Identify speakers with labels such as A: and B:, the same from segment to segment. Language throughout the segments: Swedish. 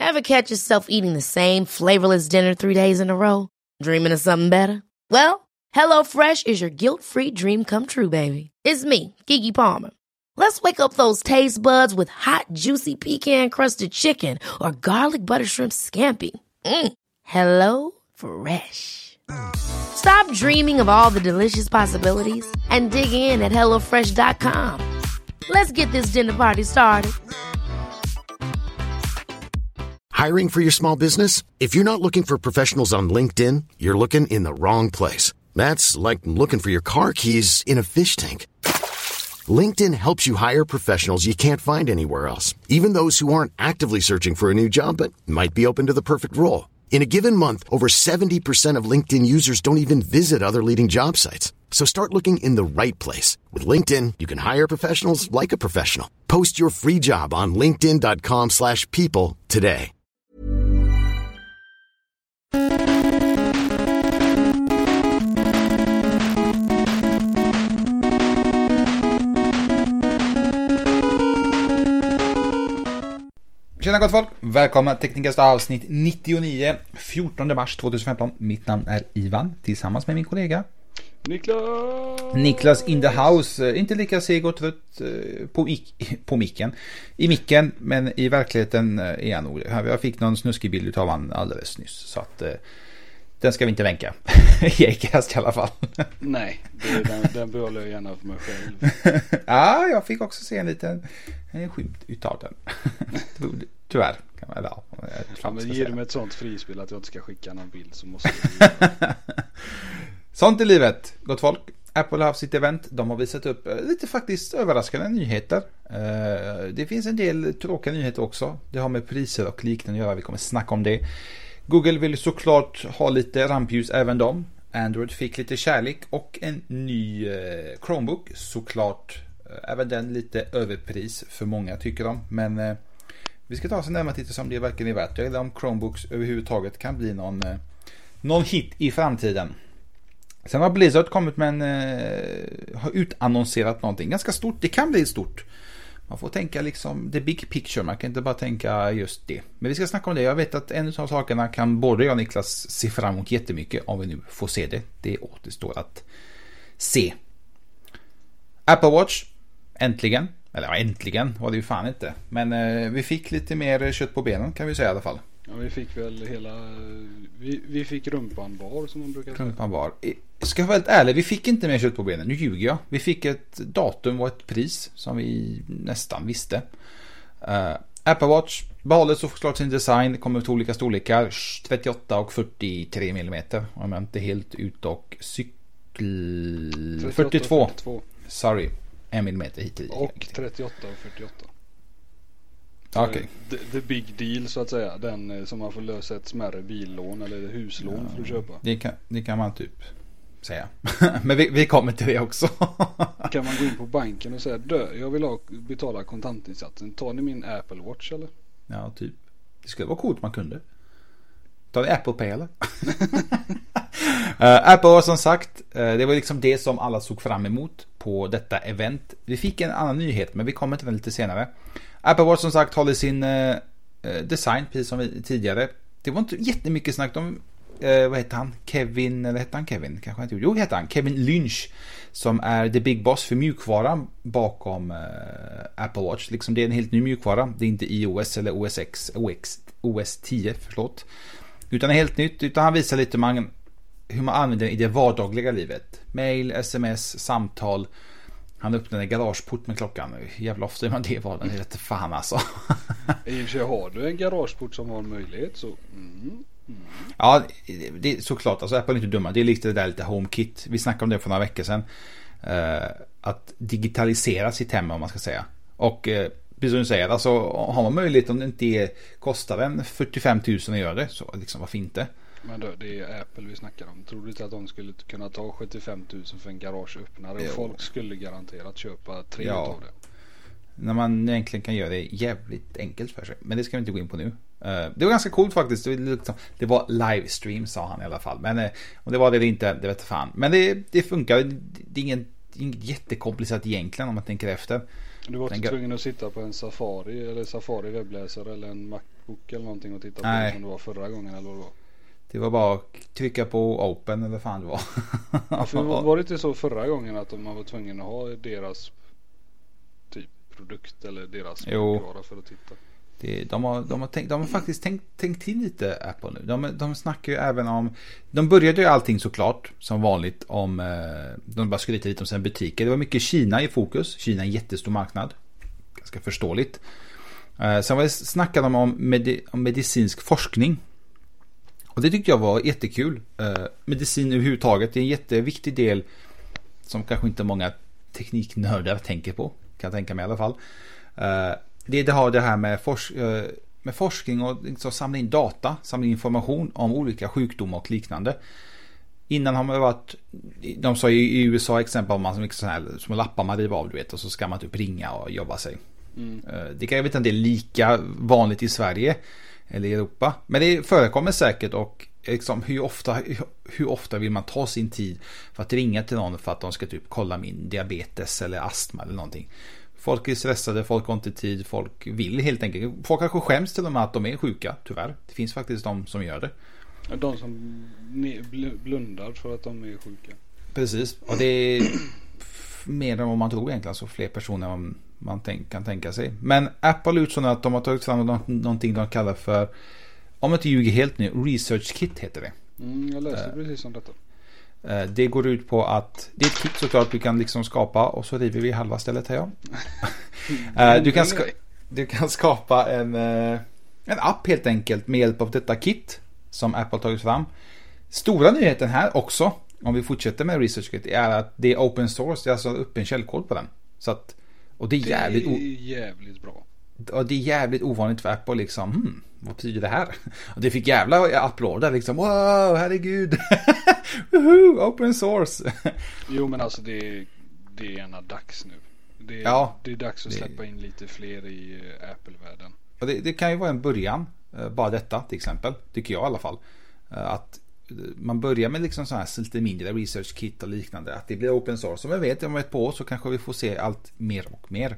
A: Ever catch yourself eating the same flavorless dinner 3 days in a row? Dreaming of something better? Well, HelloFresh is your guilt-free dream come true, baby. It's me, Keke Palmer. Let's wake up those taste buds with hot, juicy pecan-crusted chicken or garlic butter shrimp scampi. Hello Fresh. Stop dreaming of all the delicious possibilities and dig in at HelloFresh.com. Let's get this dinner party started.
B: Hiring for your small business? If you're not looking for professionals on LinkedIn, you're looking in the wrong place. That's like looking for your car keys in a fish tank. LinkedIn helps you hire professionals you can't find anywhere else, even those who aren't actively searching for a new job but might be open to the perfect role. In a given month, over 70% of LinkedIn users don't even visit other leading job sites. So start looking in the right place. With LinkedIn, you can hire professionals like a professional. Post your free job on linkedin.com/people today.
C: Tjena gott folk, välkomna till Teknikast avsnitt 99, 14 mars 2015. Mitt namn är Ivan, tillsammans med min kollega Niklas in the house. Inte lika seg och trött på micken. I micken, men i verkligheten är han nog. Jag fick någon snuskig bild av han alldeles nyss. Så att den ska vi inte vänka. I Acast i alla fall.
D: Nej, den behåller jag gärna för mig själv.
C: Ja, jag fick också se en liten skymt utav den. Tyvärr kan man
D: men ger du mig ett sånt frispel att jag inte ska skicka någon bild så måste du.
C: Sånt i livet, gott folk. Apple har haft sitt event. De har visat upp lite faktiskt överraskande nyheter. Det finns en del tråkiga nyheter också. Det har med priser och liknande att göra. Vi kommer snacka om det. Google vill såklart ha lite rampljus även de. Android fick lite kärlek och en ny Chromebook såklart. Även den lite överpris för många tycker de. Men vi ska ta oss en närmare titta som det verkligen är värt. Eller om Chromebooks överhuvudtaget kan bli någon hit i framtiden. Sen har Blizzard kommit med har utannonserat någonting ganska stort. Det kan bli stort. Man får tänka liksom the big picture. Man kan inte bara tänka just det. Men vi ska snacka om det. Jag vet att en av sakerna kan både jag och Niklas se fram emot jättemycket om vi nu får se det. Det återstår att se. Apple Watch. Äntligen. Eller äntligen var det ju fan inte. Men vi fick lite mer kött på benen kan vi säga i alla fall.
D: Ja, vi fick väl vi fick rumpan bar som man brukar säga.
C: Rumpan bar. Ska jag vara helt ärlig, vi fick inte mer kött på benen. Nu ljuger jag. Vi fick ett datum och ett pris som vi nästan visste. Apple Watch behåller såklart sin design. Det kommer till olika storlekar. 38 och 43 mm. Om jag inte helt ut och 42. Sorry. 1 millimeter hit i.
D: Och 38 och 48.
C: Okay.
D: The big deal så att säga. Den som man får lösa ett smärre billån eller huslån för att köpa.
C: Det kan man typ säga. Men vi kommer till det också.
D: Kan man gå in på banken och säga jag vill betala kontantinsatsen. Tar ni min Apple Watch eller?
C: Ja, typ. Det skulle vara coolt man kunde. Tar ni Apple Pay eller? Apple var som sagt, det var liksom det som alla såg fram emot på detta event. Vi fick en annan nyhet, men vi kommer till den lite senare. Apple var som sagt håller sin design precis som tidigare. Det var inte jättemycket snack om vad heter han? Kevin, eller heter han Kevin? Kanske inte. Jo, heter han Kevin Lynch som är the big boss för mjukvaran bakom Apple Watch. Liksom det är en helt ny mjukvara. Det är inte iOS eller OS 10, förlåt. Utan är helt nytt. Utan han visar lite hur man använder den i det vardagliga livet. Mail, sms, samtal. Han öppnar en garageport med klockan. Jävla ofta är man det var den heter fan alltså.
D: I och för sig har du en garageport som har en möjlighet så.
C: Ja, det är såklart. Alltså Apple är inte dumma. Det är lite det där lite HomeKit. Vi snackade om det för några veckor sedan. Att digitalisera sitt hem om man ska säga. Och precis som du säger, alltså har man möjlighet om det inte kostar en 45 000 att göra det så liksom varför inte?
D: Men då, det är Apple vi snackar om. Tror du inte att de skulle kunna ta 75 000 för en garageöppnare och folk skulle garanterat köpa 3 av det?
C: När man egentligen kan göra det jävligt enkelt för sig. Men det ska vi inte gå in på nu. Det var ganska coolt faktiskt. Det var livestream sa han i alla fall. Men om det var det eller inte, det vet jag fan. Men det funkar. Det är inget jättekomplicerat egentligen om man tänker efter.
D: Du var inte tvungen att sitta på en Safari eller Safari webbläsare eller en Notebook eller någonting och titta
C: Nej.
D: på som det var förra gången eller vad det var.
C: Det var bara att trycka på open eller vad fan det var.
D: Ja, för var det inte så förra gången att man var tvungen att ha deras typ produkt eller deras mjukvara för att titta?
C: De har faktiskt tänkt till lite Apple nu. De snackar ju även om, de började ju allting såklart som vanligt om, de bara skryter lite om sina butiker. Det var mycket Kina i fokus. Kina är en jättestor marknad. Ganska förståeligt. Sen snackade de om medicinsk forskning. Och det tyckte jag var jättekul. Medicin överhuvudtaget är en jätteviktig del som kanske inte många tekniknördar tänker på. Kan jag tänka mig i alla fall. Det har det här med forskning och liksom samla in data, samla in information om olika sjukdomar och liknande. Innan har man varit, de sa i USA exempel om man som liksom här, som lappar man river av, du vet, och så ska man typ ringa och jobba sig. Det kan jag vet inte, det är lika vanligt i Sverige eller i Europa, men det förekommer säkert. Och liksom, hur ofta vill man ta sin tid för att ringa till någon för att de ska typ kolla min diabetes eller astma eller någonting. Folk är stressade, folk har inte tid, folk vill helt enkelt. Folk kanske skäms till och med att de är sjuka, tyvärr. Det finns faktiskt de som gör det.
D: De som blundar för att de är sjuka.
C: Precis, och det är mer än vad man tror egentligen, så fler personer än man kan tänka sig. Men Apple utsåg att de har tagit fram någonting de kallar för, om jag inte ljuger helt nu, Research Kit heter det.
D: Jag läste precis om detta.
C: Det går ut på att det är ett kit såklart du kan liksom skapa, och så river vi halva stället här. Du kan skapa en app helt enkelt med hjälp av detta kit som Apple tagit fram. Stora nyheten här också, om vi fortsätter med Research Kit, är att det är open source. Det är alltså öppen källkod på den. Så att, och det är
D: jävligt bra.
C: Och det är jävligt ovanligt för Apple liksom. Vad betyder det här? Och det fick jävla applåder liksom. Wow, herregud. Open source.
D: Jo, men alltså det är ena dags nu. Det är dags att släppa in lite fler i Apple-världen.
C: Och det kan ju vara en början. Bara detta till exempel. Tycker jag i alla fall. Att man börjar med liksom så här lite mindre research kit och liknande. Att det blir open source. Som jag vet, om ett par år så kanske vi får se allt mer och mer.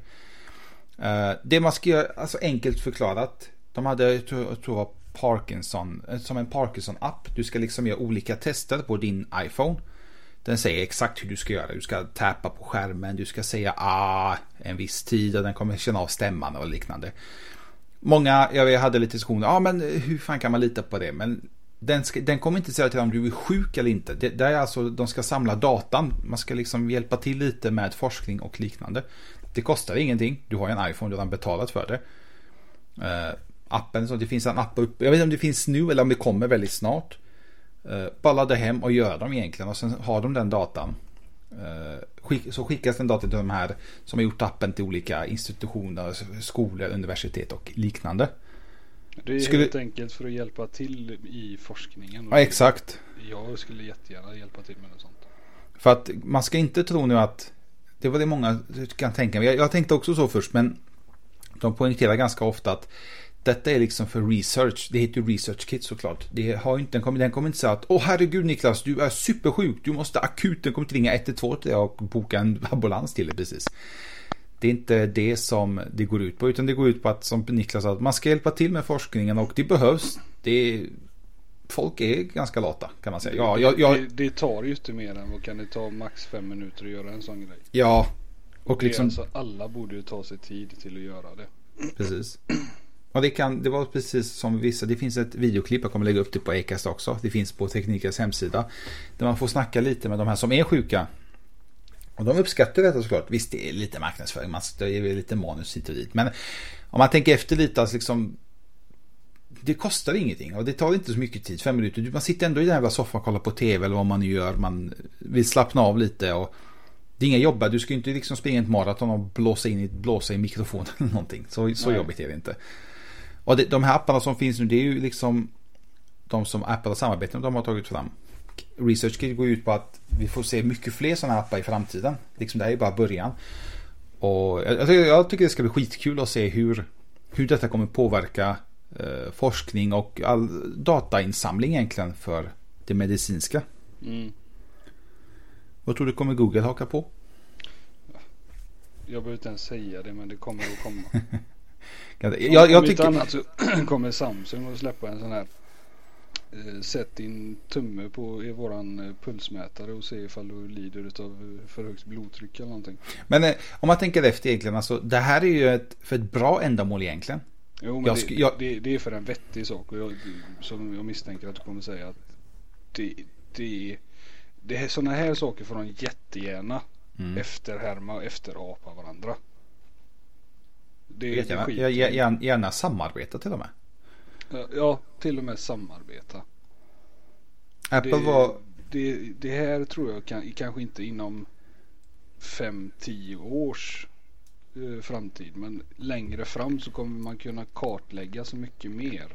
C: Det man ska göra, alltså enkelt förklarat. De hade, jag tror var Parkinson, som en Parkinson-app. Du ska liksom göra olika tester på din iPhone. Den säger exakt hur du ska göra. Du ska tappa på skärmen, du ska säga en viss tid, och den kommer känna av stämman och liknande. Många, jag hade lite diskussioner, men hur fan kan man lita på det? Men den kommer inte säga till om du är sjuk eller inte. Det är alltså, de ska samla datan. Man ska liksom hjälpa till lite med forskning och liknande. Det kostar ingenting. Du har en iPhone, du har betalat för det. Appen, så det finns en app upp. Jag vet inte om det finns nu eller om det kommer väldigt snart. Bara ladda hem och göra dem egentligen, och sen har de den datan. Så skickas den datan till de här som har gjort appen till olika institutioner, skolor, universitet och liknande.
D: Det är helt enkelt för att hjälpa till i forskningen.
C: Ja, exakt.
D: Jag skulle jättegärna hjälpa till med något sånt.
C: För att man ska inte tro nu att det var det många kan tänka. Jag tänkte också så först, men de poängterar ganska ofta att detta är liksom för research. Det heter ju Research Kit såklart. Den kommer inte säga att herregud Niklas, du är supersjuk. Du måste akut, den kommer inte ringa 112 till dig och boka en ambulans till dig precis. Det är inte det som det går ut på, utan det går ut på att, som Niklas sa, att man ska hjälpa till med forskningen, och det behövs. Folk är ganska lata, kan man säga.
D: Det tar ju inte mer än vad kan det ta max 5 minuter att göra en sån grej.
C: Ja. Och liksom,
D: alltså, alla borde ju ta sig tid till att göra det.
C: Precis. Och det var precis som vissa, det finns ett videoklipp, jag kommer lägga upp det på Acast också. Det finns på Teknikens hemsida. Där man får snacka lite med de här som är sjuka. Och de uppskattar detta såklart. Visst, det är lite marknadsföring, det är lite manus hit och dit. Men om man tänker efter lite, alltså liksom, det kostar ingenting och det tar inte så mycket tid, 5 minuter. Man sitter ändå i den jävla soffan och kollar på tv eller vad man nu gör. Man vill slappna av lite, och det är inga jobbar. Du ska ju inte liksom springa ett maraton och blåsa i mikrofonen eller någonting. Så jobbigt är det inte. Och de här apparna som finns nu, det är ju liksom de som Apple har samarbetat med, de har tagit fram. Research Kit går ut på att vi får se mycket fler sådana appar i framtiden. Liksom det här är bara början. Och jag tycker det ska bli skitkul att se hur detta kommer påverka forskning och all datainsamling egentligen för det medicinska. Vad tror du kommer Google haka på?
D: Jag behöver inte ens säga det, men det kommer att komma.
C: Jag tycker
D: annat så kommer Samsung att släppa en sån här sätt din tumme på i våran pulsmätare och se ifall du lider av för högt blodtryck eller någonting.
C: Men om man tänker efter egentligen, alltså, det här är ju för ett bra ändamål egentligen.
D: Jo, men det är för en vettig sak, och som jag misstänker att du kommer säga att det är sådana här saker får de jättegärna efterhärma och efterapa varandra.
C: Gärna samarbeta till och med.
D: Ja, till och med samarbeta.
C: Apple
D: det här tror jag kanske inte inom 5-10 års framtid, men längre fram så kommer man kunna kartlägga så mycket mer.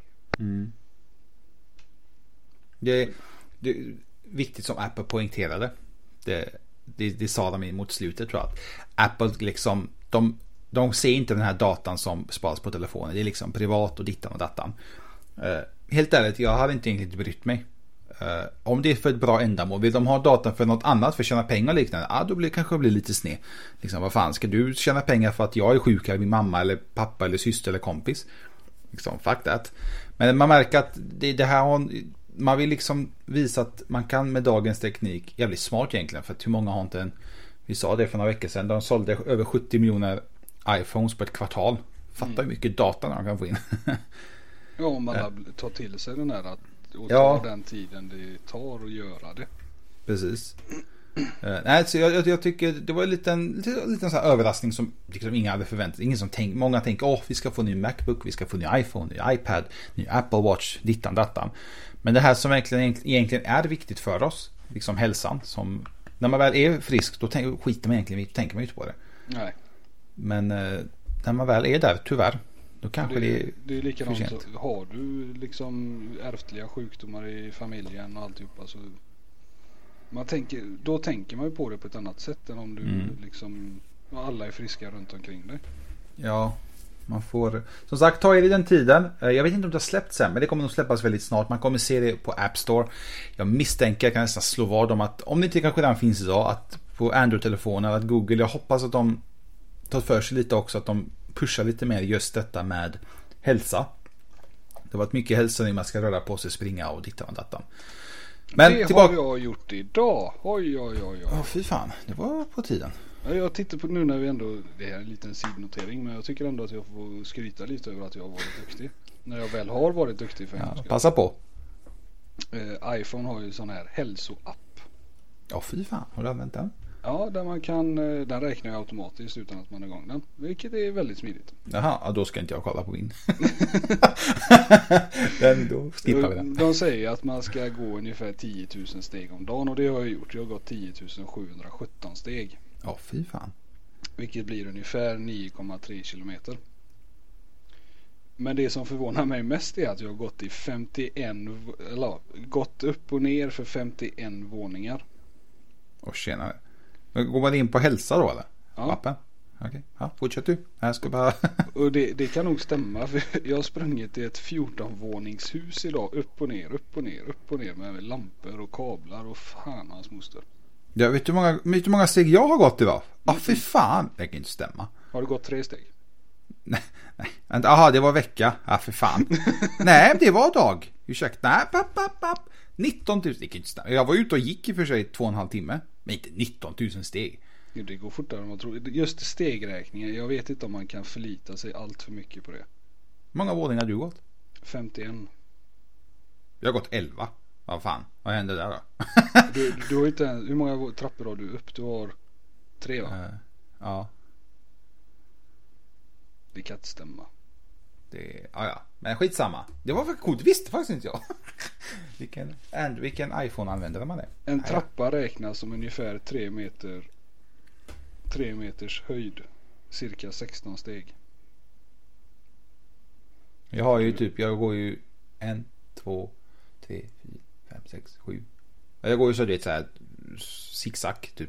C: Det är viktigt som Apple poängterade. Det sa de mot slutet, tror jag, att Apple liksom de ser inte den här datan som sparas på telefonen. Det är liksom privat och dittan och datan. Helt ärligt, jag hade inte egentligen brytt mig. Om det är för ett bra ändamål, vill de ha datan för något annat, för att tjäna pengar och liknande, då kanske det blir lite sned. Liksom, vad fan, ska du tjäna pengar för att jag är sjuk eller min mamma eller pappa eller syster eller kompis? Liksom, fuck that. Men man märker att det här man vill liksom visa att man kan med dagens teknik, jävligt smart egentligen, för att hur många har inte vi sa det för några veckor sedan, de sålde över 70 miljoner iPhones på ett kvartal. Fattar hur mycket data de kan få in.
D: Ja, om man tar till sig den här och tar den tiden det tar att göra det.
C: Precis. Nej, så jag tycker det var en liten så här överraskning som liksom ingen hade förväntat. Ingen som många tänker, vi ska få ny MacBook, vi ska få ny iPhone, ny iPad, ny Apple Watch, dittan dattan. Men det här som egentligen är viktigt för oss, liksom hälsan, som när man väl är frisk, då skiter man egentligen, tänker man ju inte på det. Nej. Men när man väl är där, tyvärr, då kanske
D: det är likadant. Så har du liksom ärftliga sjukdomar i familjen och alltihopa, så då tänker man ju på det på ett annat sätt än om du liksom alla är friska runt omkring dig.
C: Ja, man får som sagt ta er i den tiden. Jag vet inte om det har släppts sen, men det kommer nog släppas väldigt snart. Man kommer se det på App Store. Jag misstänker, jag kan nästan slå vad om att om det inte kanske redan finns idag, att på Android-telefoner, att Google, jag hoppas att de tar för sig lite också, att de pushar lite mer just detta med hälsa. Det har varit mycket hälsa när man ska röra på sig, springa och ditta och datta.
D: Men det har jag gjort idag. Oj.
C: Fy fan, det var på tiden.
D: Ja, jag tittar på nu när vi ändå, det här är en liten sidnotering, men jag tycker ändå att jag får skryta lite över att jag har varit duktig. När jag väl har varit duktig för en
C: passa på.
D: iPhone har ju sån här hälsoapp.
C: Ja, fy fan, har du använt den?
D: Ja, där man kan, den räknar jag automatiskt utan att man är igång den, vilket är väldigt smidigt.
C: Jaha, då ska inte jag kolla på min. Då skippar vi den.
D: De säger att man ska gå ungefär 10 000 steg om dagen, och det har jag gjort. Jag har gått 10 717 steg.
C: Ja, fy fan.
D: Vilket blir ungefär 9,3 kilometer. Men det som förvånar mig mest är att jag har gått gått upp och ner för 51 våningar.
C: Och tjena. Går man in på hälsa då eller?
D: Ja.
C: Appen? Okej. Ja, fortsätt du. Jag ska bara...
D: Och det kan nog stämma, för jag har sprungit i ett 14-våningshus idag. Upp och ner med lampor och kablar och fan hans moster.
C: Jag vet hur många steg jag har gått idag. Fy fan. Det kan inte stämma.
D: Har du gått 3 steg?
C: Nej. Jaha, det var vecka. För fan. Nej, det var dag. Ursäkta. Nej, 19 000. Det kan inte stämma. Jag var ute och gick i för sig 2,5 timme. Men inte 19 000 steg.
D: Jo, det går fortare än man tror. Just stegräkningen. Jag vet inte om man kan förlita sig allt för mycket på det.
C: Hur många våningar har du gått?
D: 51.
C: Jag har gått 11. Vad fan, vad hände där då?
D: du har inte, hur många trappor har du upp? Du har 3 va?
C: Ja.
D: Det kan inte stämma.
C: Ja. Men skitsamma. Det var för coolt, det visste faktiskt inte jag. Vilken iPhone använder man det?
D: En trappa räknas som ungefär 3 meters höjd. Cirka 16 steg.
C: Jag har ju jag går ju 1, 2, 3, 4, 5, 6, 7. Jag går ju så det så här zigzag typ.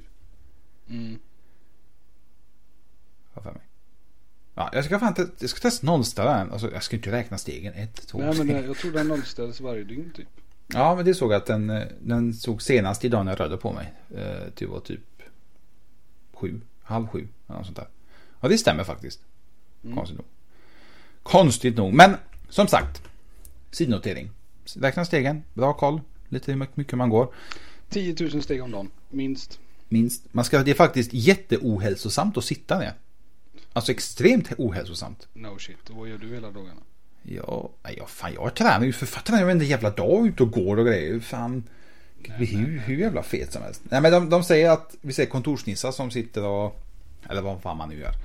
C: Vad för mig. Ja, jag ska testa nollställa den. Alltså, jag ska inte räkna stegen 1, 2, 3.
D: Nej, men jag tror den nollställs varje dygn typ.
C: Ja, men det såg att den såg senast idag när jag rörde på mig. Det var typ 7, halv 7 eller något sånt där. Ja, det stämmer faktiskt. Konstigt nog. Konstigt nog. Men som sagt, sidnotering. Räkna stegen, bra koll. Lite hur mycket man går.
D: 10 000 steg om dagen, minst.
C: Det är faktiskt jätteohälsosamt att sitta ner. Alltså extremt ohälsosamt.
D: No shit, och vad gör du hela dagarna?
C: Jag tränar ju författarna. Jag vet inte, jävla dag ut och går och grejer. Fan, hur jävla fet som helst. Nej, men de säger att vi ser kontorsnissar som sitter och, eller vad fan man nu gör.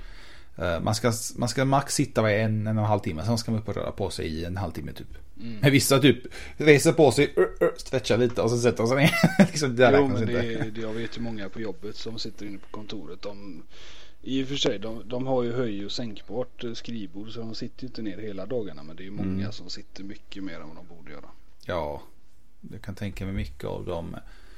C: Man ska max sitta i en och en halv timme. Sen ska man upp och röra på sig i en halvtimme typ. Men vissa typ reser på sig, stretchar lite och så sätter sig ner. Liksom,
D: jag vet ju många på jobbet som sitter inne på kontoret. I och för sig, de har ju höj- och sänkbart skrivbord, så de sitter ju inte ner hela dagarna. Men det är ju många som sitter mycket mer än vad de borde göra.
C: Ja, jag kan tänka mig mycket av dem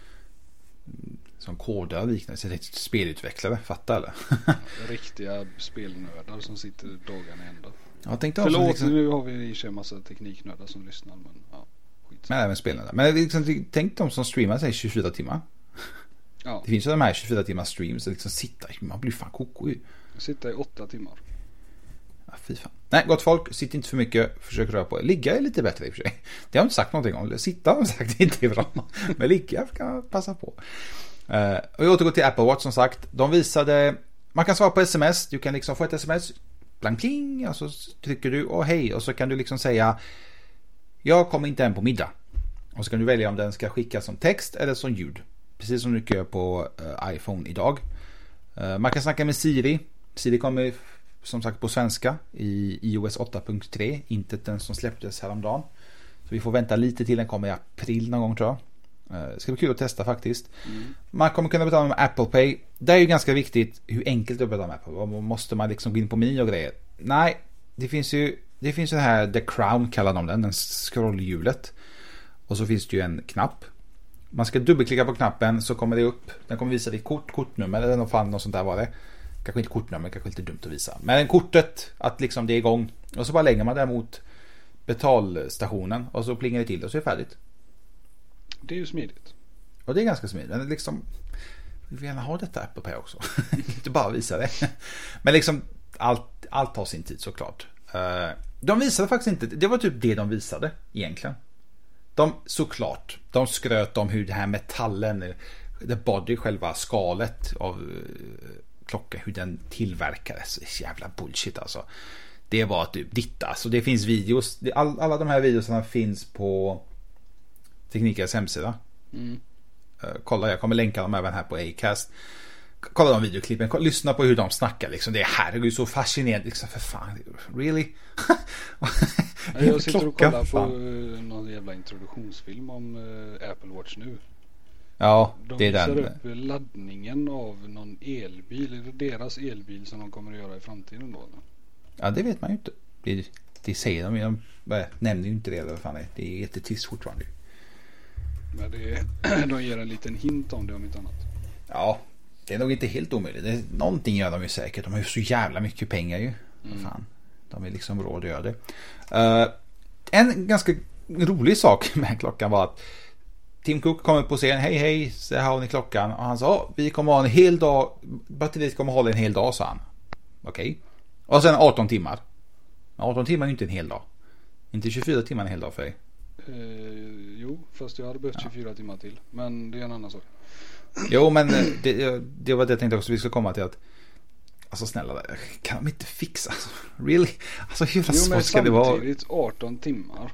C: som kodar liknande, spelutvecklare, fattar eller?
D: Riktiga spelnördar som sitter dagarna ända.
C: Jag tänkte
D: förlåt,
C: liksom,
D: nu har vi i sig en massa tekniknördar som lyssnar, men ja, skit.
C: Men även spelnördar. Men liksom, tänk de som streamar sig 24 timmar.
D: Ja.
C: Det finns ju de här 24 timmar streams och liksom sitta, man blir fan koko ju.
D: Sitta i 8 timmar.
C: Ja, fy fan. Nej, gott folk, sitt inte för mycket, försök röra på er. Ligga är lite bättre i och för sig. Det har jag inte sagt någonting om. Sitta har jag sagt inte är bra. Men ligga kan man passa på. Och jag återgår till Apple Watch som sagt. De visade, man kan svara på sms. Du kan liksom få ett sms, blank pling, och så trycker du och hej, och så kan du liksom säga jag kommer inte hem på middag. Och så kan du välja om den ska skickas som text eller som ljud. Precis som du gör på iPhone idag. Man kan snacka med Siri. Siri kommer som sagt på svenska i iOS 8.3. Inte den som släpptes häromdagen. Så vi får vänta lite till, den kommer i april någon gång tror jag. Det ska bli kul att testa faktiskt. Man kommer kunna betala med Apple Pay. Det är ju ganska viktigt hur enkelt det är att betala med Apple. Måste man liksom gå in på meny och grejer? Nej, det finns ju det här The Crown kallar de den scrollhjulet. Och så finns det ju en knapp. Man ska dubbelklicka på knappen så kommer det upp. Den kommer visa ditt kortnummer eller något sånt där var det. Kanske inte kortnummer, kanske lite dumt att visa. Men kortet, att liksom det är igång. Och så bara lägger man det mot betalstationen och så plingar det till och så är det färdigt. Det
D: är ju smidigt.
C: Och det är ganska smidigt. Men liksom, vi vill gärna ha detta Apple Pay också. Inte bara visa det. Men liksom, allt tar sin tid såklart. De visade faktiskt inte, det var typ det de visade egentligen. De skröt om hur det här metallen, the body, själva skalet av klockan, hur den tillverkades. Jävla bullshit alltså. Det var typ ditt, alltså det finns videos, alla de här videorna finns på Teknikens hemsida. Kolla, jag kommer länka dem även här på Acast. Kolla de videoklippen, lyssna på hur de snackar liksom. Det här är ju så fascinerande liksom, för fan, really?
D: Jag sitter och kollar på någon jävla introduktionsfilm om Apple Watch nu.
C: Ja,
D: de
C: det är den.
D: De visar upp laddningen av någon elbil, eller deras elbil som de kommer att göra i framtiden då.
C: Ja, det vet man ju inte. Det säger de nämner ju inte det, eller vad fan det är jättetyst fortfarande.
D: Men de ger en liten hint om det, om inte annat.
C: Ja, det är nog inte helt omöjligt. Någonting gör de ju säkert. De har ju så jävla mycket pengar ju. Fan, de är liksom råd att göra det. En ganska rolig sak med klockan var att Tim Cook kommer på scen. Hej, så här har ni klockan. Och han sa, vi kommer ha en hel dag. Batteriet kommer hålla en hel dag, sa han. Okej. Och sen 18 timmar. 18 timmar är inte en hel dag. Inte 24 timmar en hel dag för dig.
D: Jo, fast jag hade behövt 24 timmar till. Men det är en annan sak.
C: Jo, men det var det jag tänkte också vi ska komma till, att alltså snälla, kan de inte fixa? Really? Alltså hur svårt ska det vara?
D: Samtidigt 18 timmar.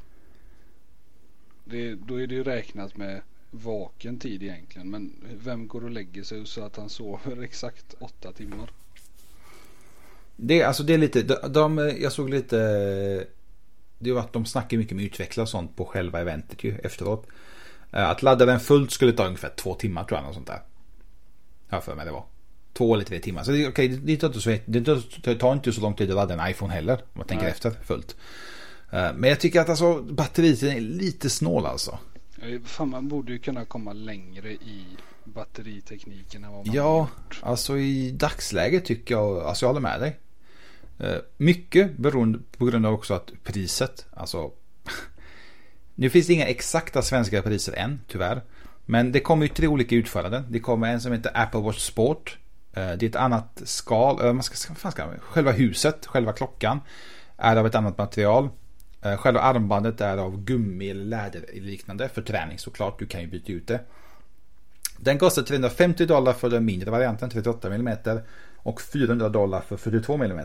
D: Då är det ju räknat med vaken tid egentligen. Men vem går och lägger sig så att han sover exakt 8 timmar?
C: Det är lite, jag såg lite, det var att de snackar mycket med utveckla och sånt på själva eventet ju efteråt. Att ladda den fullt skulle ta ungefär 2 timmar tror jag, något sånt där. Ja, för mig det var 2 eller 3 timmar. Så det tar inte så lång tid att ladda en iPhone heller, om man tänker efter fullt. Men jag tycker att alltså batteriet är lite snål alltså.
D: Fan, man borde ju kunna komma längre i batteritekniken än vad man
C: har
D: gjort.
C: Alltså i dagsläget tycker jag, alltså jag håller med dig. Mycket beroende på grund av också att priset, alltså nu finns det inga exakta svenska priser än, tyvärr. Men det kommer ju 3 olika utförare. Det kommer en som heter Apple Watch Sport. Det är ett annat skal, själva huset, själva klockan. är av ett annat material. Själva armbandet är av gummi eller läder liknande för träning såklart. Du kan ju byta ut det. Den kostar $350 för den mindre varianten 38 mm och $400 för 42 mm.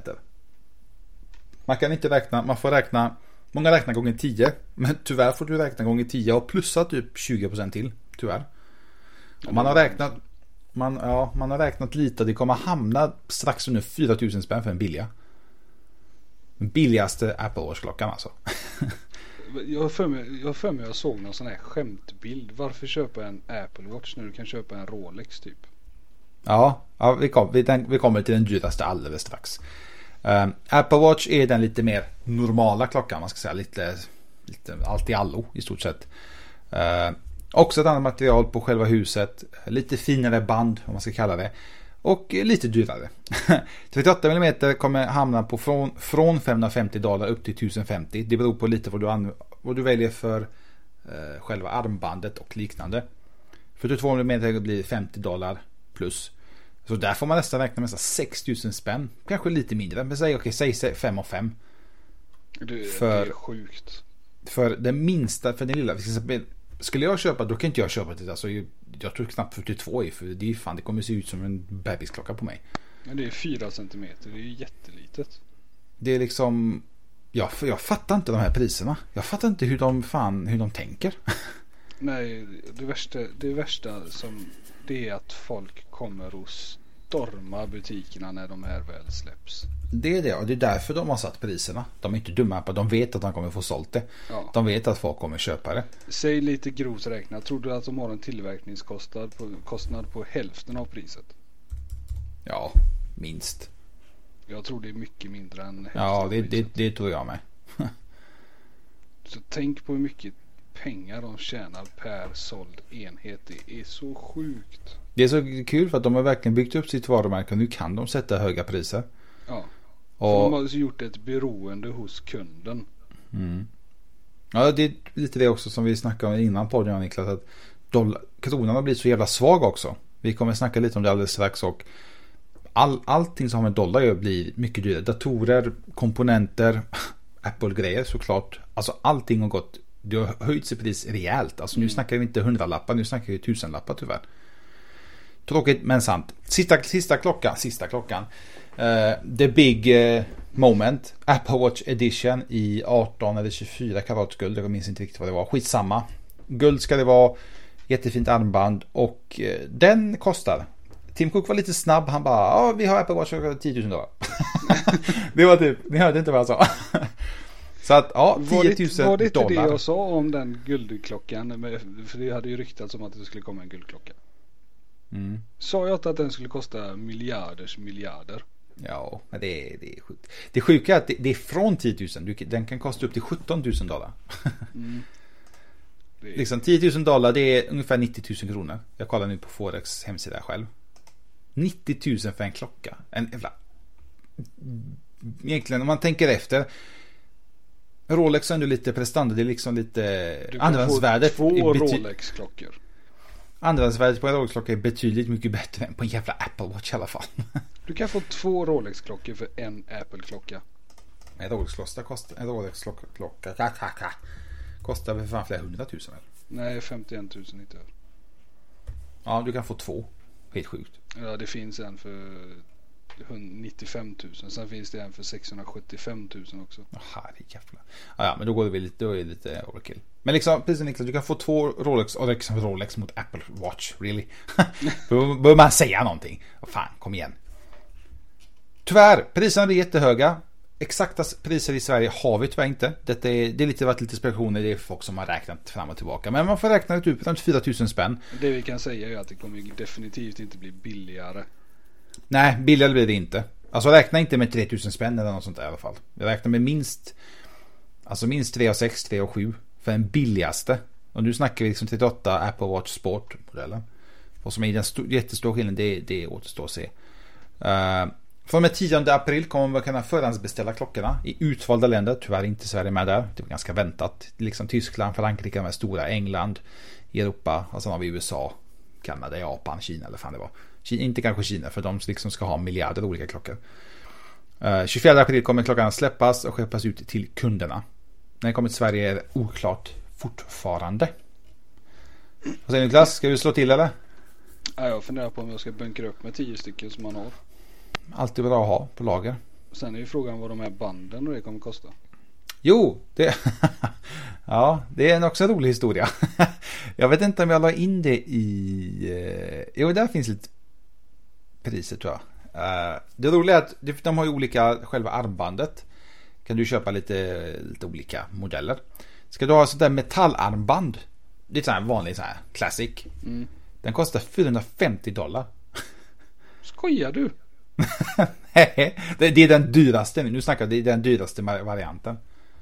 C: Man kan inte räkna, man får räkna, många räknar gånger 10, men tyvärr får du räkna gånger 10 och plussa typ 20% till, tyvärr. Och man har räknat lite och det kommer hamna strax under 4000 spänn för en billiga. Den billigaste Apple Watch-klockan alltså.
D: Jag för mig jag såg någon sån här skämtbild. Varför köpa en Apple Watch när du kan köpa en Rolex typ?
C: Ja, vi kommer till den dyraste alldeles strax. Apple Watch är den lite mer normala klockan, man ska säga, lite allt i allo i stort sett. Också ett annat material på själva huset, lite finare band om man ska kalla det, och lite dyrare. 38 mm kommer hamna på från $550 upp till $1050. Det beror på lite vad du väljer för själva armbandet och liknande. 42 mm blir $50 plus. Så där får man nästan räkna med 6000 spänn. Kanske lite mindre, men säg 5 och 5.
D: Det är sjukt.
C: För den minsta, för den lilla, skulle jag köpa, då kan inte jag köpa det. Alltså, jag tror knappt 42 för det är fan, det kommer se ut som en bebisklocka på mig.
D: Men det är 4 cm, det är ju jättelitet.
C: Det är liksom, jag fattar inte de här priserna. Jag fattar inte hur de tänker.
D: Nej, det värsta som det är att folk kommer och stormar butikerna när de här väl släpps.
C: Det är det, och det är därför de har satt priserna. De är inte dumma på, de vet att de kommer få sålt det. Ja. De vet att folk kommer köpa det.
D: Säg lite grovt räknat, tror du att de har en tillverkningskostnad på hälften av priset?
C: Ja, minst.
D: Jag tror det är mycket mindre än hälften.
C: Ja, det tror jag med.
D: Så tänk på hur mycket pengar de tjänar per såld enhet. Det är så sjukt.
C: Det är så kul för att de har verkligen byggt upp sitt varumärke och nu kan de sätta höga priser.
D: Ja. Och de har gjort ett beroende hos kunden.
C: Mm. Ja, det är lite det också som vi snackade om innan podden, Niklas, att kronan har blivit så jävla svag också. Vi kommer snacka lite om det alldeles strax, och allting som har med dollar gör blir mycket dyrare. Datorer, komponenter, Apple-grejer såklart. Alltså allting har gått, det har höjts i pris rejält. Alltså nu snackar vi inte 100-lappar, nu snackar vi 1000-lappar tyvärr. Tråkigt men sant. Sista klockan. The Big Moment, Apple Watch Edition i 18 eller 24 karats guld. Jag minns inte riktigt vad det var. Skitsamma. Guld ska det vara. Jättefint armband. Och den kostar. Tim Cook var lite snabb. Han bara, vi har Apple Watch för $10,000. Det var typ, ni hörde inte vad jag sa. Så att, $10,000.
D: Var det inte det jag sa om den guldklockan? För det hade ju ryktats om att det skulle komma en guldklocka. Sa jag inte att den skulle kosta miljarder? Ja,
C: men det är sjukt. Det sjuka är att det är från 10,000. Den kan kosta upp till $17,000. Liksom $10,000, det är ungefär 90,000 kronor. Jag kollar nu på Forex hemsida själv. 90,000 för en klocka. Egentligen, om man tänker efter, Rolex är ändå lite prestanda. det är liksom lite andrahandsvärdet.
D: Två Rolex-klockor.
C: Andrahandsvärdet på en Rolex-klocka är betydligt mycket bättre än på en jävla Apple Watch i alla fall.
D: Du kan få 2 Rolex-klockor för en Apple-klocka.
C: En Rolex-klocka kostar väl för flera 100,000 eller?
D: Nej, 51,000 inte över.
C: Ja, du kan få 2. Helt sjukt.
D: Ja, det finns en för 95,000. Sen finns det en för 675,000 också.
C: Herrejävlar. Ja, men då går det väl lite overkill. Men liksom, precis Niklas, du kan få 2 Rolex och Rolex mot Apple Watch, really. Då bör man säga någonting. Fan, kom igen. Tyvärr, priserna är jättehöga. Exakta priser i Sverige har vi tyvärr inte. Det är varit lite spekulationer, det är folk som har räknat fram och tillbaka. Men man får räkna ut runt 4,000 spänn.
D: Det vi kan säga är att det kommer definitivt inte bli billigare.
C: Nej, billigare blir det inte. Alltså räkna inte med 3,000 spänn eller något sånt där i alla fall. Jag räknar med minst 3,6, 3,7 för den billigaste. Och nu snackar vi liksom 38 Apple Watch Sport-modellen. Och som är den jättestora skillnaden, det återstår att se. Från och med 10 april kommer man kunna förhandsbeställa klockorna i utvalda länder. Tyvärr inte Sverige med där. Det var ganska väntat. Liksom Tyskland, Frankrike, de här stora, England, Europa, och sen har vi USA, Kanada, Japan, Kina eller fan det var. Inte kanske Kina, för de liksom ska ha miljarder olika klockor. 24 april kommer klockan släppas och skeppas ut till kunderna. När den kommer till Sverige är oklart fortfarande. Vad säger Niklas? Ska du slå till eller?
D: Ja, jag funderar på om jag ska bunkra upp med 10 stycken som man har.
C: Alltid bra att ha på lager.
D: Sen är ju frågan vad de här banden och det kommer kosta.
C: Jo, ja, det är också en rolig historia. Jag vet inte om jag la in det i... Jo, där finns lite priser tror jag. Det roliga är att de har ju olika, själva armbandet kan du köpa lite olika modeller. Ska du ha sånt där metallarmband, det är sån här vanlig sån här classic. Den kostar $450.
D: Skojar du?
C: Det är den dyraste, nu snackar det är den dyraste varianten.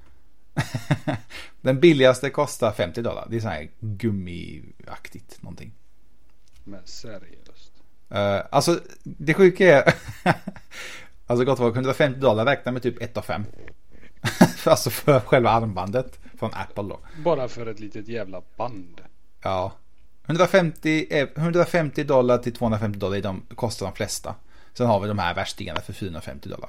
C: Den billigaste kostar $50. Det är så här gummiaktigt någonting.
D: Men seriöst.
C: Alltså det sjuka är alltså gott var $150 räknar med typ 1 av 5. Alltså för själva armbandet från Apple då.
D: Bara för ett litet jävla band.
C: Ja. $150 till $250 kostar de flesta. Sen har vi de här värstingarna för $450.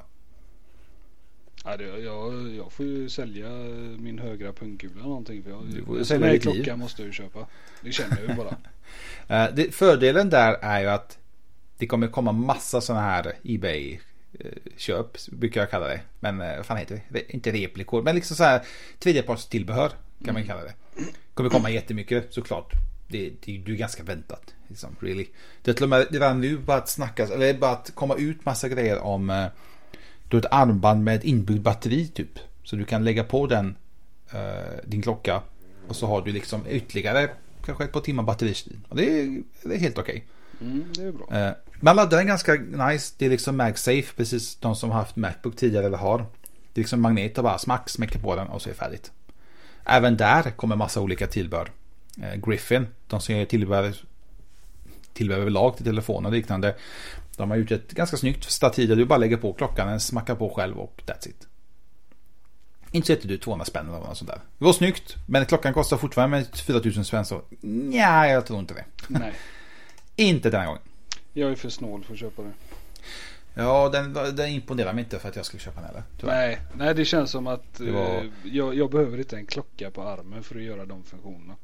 D: Ja, jag får ju sälja min högra pungkula eller någonting. För
C: du får sälja ditt liv.
D: Klockan måste jag ju köpa. Det känner jag ju bara.
C: Fördelen där är ju att det kommer komma massa sådana här eBay-köp, brukar jag kalla det. Men vad fan heter det? Inte replikor, men liksom så här tredjeparts tillbehör kan man kalla det. Kommer komma jättemycket såklart. Det är ganska väntat liksom, really. Det är till och med redan nu bara att snackas, eller bara att komma ut massa grejer om du har ett armband med ett inbyggd batteri typ, så du kan lägga på den din klocka och så har du liksom ytterligare kanske ett par timmar batteritid och det är helt okej.
D: Det är bra.
C: Man laddar den ganska nice, det är liksom MagSafe, precis de som har haft Macbook tidigare eller har. Det är liksom magnet och bara smäcker på den och så är det färdigt. Även där kommer massa olika tillbehör. Griffin, de som ger tillbehör överlag till telefoner och liknande, de har gjort ett ganska snyggt stativ där du bara lägger på klockan, den smackar på själv och that's it. Inte så du 200 spänn eller något sånt där. Det var snyggt, men klockan kostar fortfarande med 4000 spänn, så nej, jag tror inte det.
D: Nej.
C: Inte den här gången.
D: Jag är för snål för att köpa det.
C: Ja, den imponerar mig inte för att jag skulle köpa den heller.
D: Nej, det känns som att jag behöver inte en klocka på armen för att göra de funktionerna.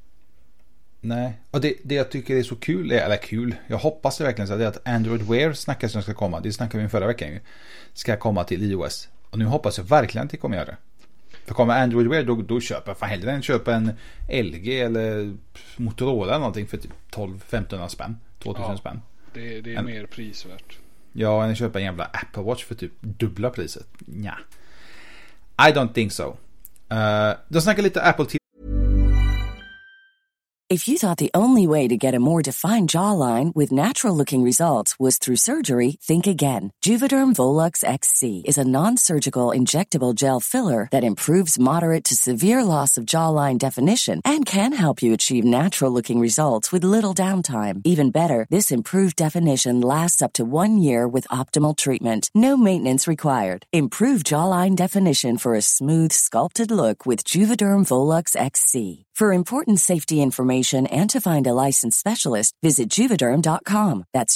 C: Nej, och det jag tycker är så kul, eller kul, jag hoppas det verkligen så, det är att Android Wear snackas som ska komma, det snackade vi förra veckan ju, ska komma till iOS. Och nu hoppas jag verkligen att det kommer göra det. För kommer Android Wear då köper jag fan hellre än köpa en LG eller Motorola eller någonting för typ 12-15 spänn, 2000 spänn.
D: Det är mer prisvärt.
C: Ja, än köpa en jävla Apple Watch för typ dubbla priset. Nja. I don't think so. Då snackar lite Apple TV.
E: If you thought the only way to get a more defined jawline with natural-looking results was through surgery, think again. Juvederm Volux XC is a non-surgical injectable gel filler that improves moderate to severe loss of jawline definition and can help you achieve natural-looking results with little downtime. Even better, this improved definition lasts up to 1 year with optimal treatment. No maintenance required. Improve jawline definition for a smooth, sculpted look with Juvederm Volux XC. For important safety information and to find a licensed specialist, visit Juvederm.com. That's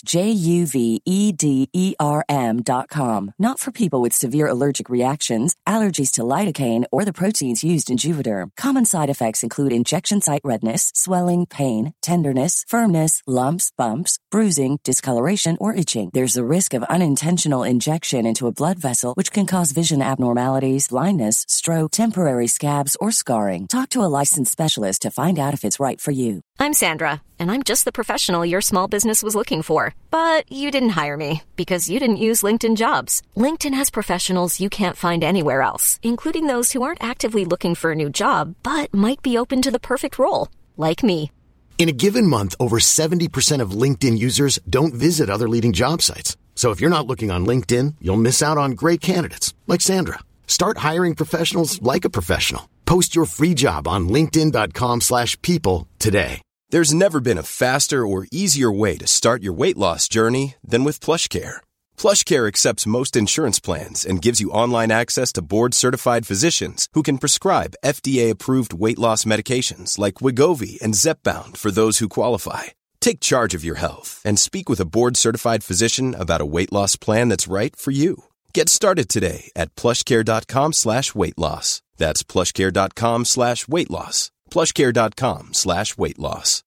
E: JUVEDERM.com. Not for people with severe allergic reactions, allergies to lidocaine, or the proteins used in Juvederm. Common side effects include injection site redness, swelling, pain, tenderness, firmness, lumps, bumps, bruising, discoloration, or itching. There's a risk of unintentional injection into a blood vessel, which can cause vision abnormalities, blindness, stroke, temporary scabs, or scarring. Talk to a licensed specialist to find out if it's right for you.
F: I'm Sandra, and I'm just the professional your small business was looking for. But you didn't hire me because you didn't use LinkedIn Jobs. LinkedIn has professionals you can't find anywhere else, including those who aren't actively looking for a new job, but might be open to the perfect role, like me.
B: In a given month, over 70% of LinkedIn users don't visit other leading job sites. So if you're not looking on LinkedIn, you'll miss out on great candidates, like Sandra. Start hiring professionals like a professional. Post your free job on linkedin.com/people today.
G: There's never been a faster or easier way to start your weight loss journey than with PlushCare. PlushCare accepts most insurance plans and gives you online access to board-certified physicians who can prescribe FDA-approved weight loss medications like Wegovy and Zepbound for those who qualify. Take charge of your health and speak with a board-certified physician about a weight loss plan that's right for you. Get started today at plushcare.com/weight-loss. That's plushcare.com/weight-loss. plushcare.com/weight-loss.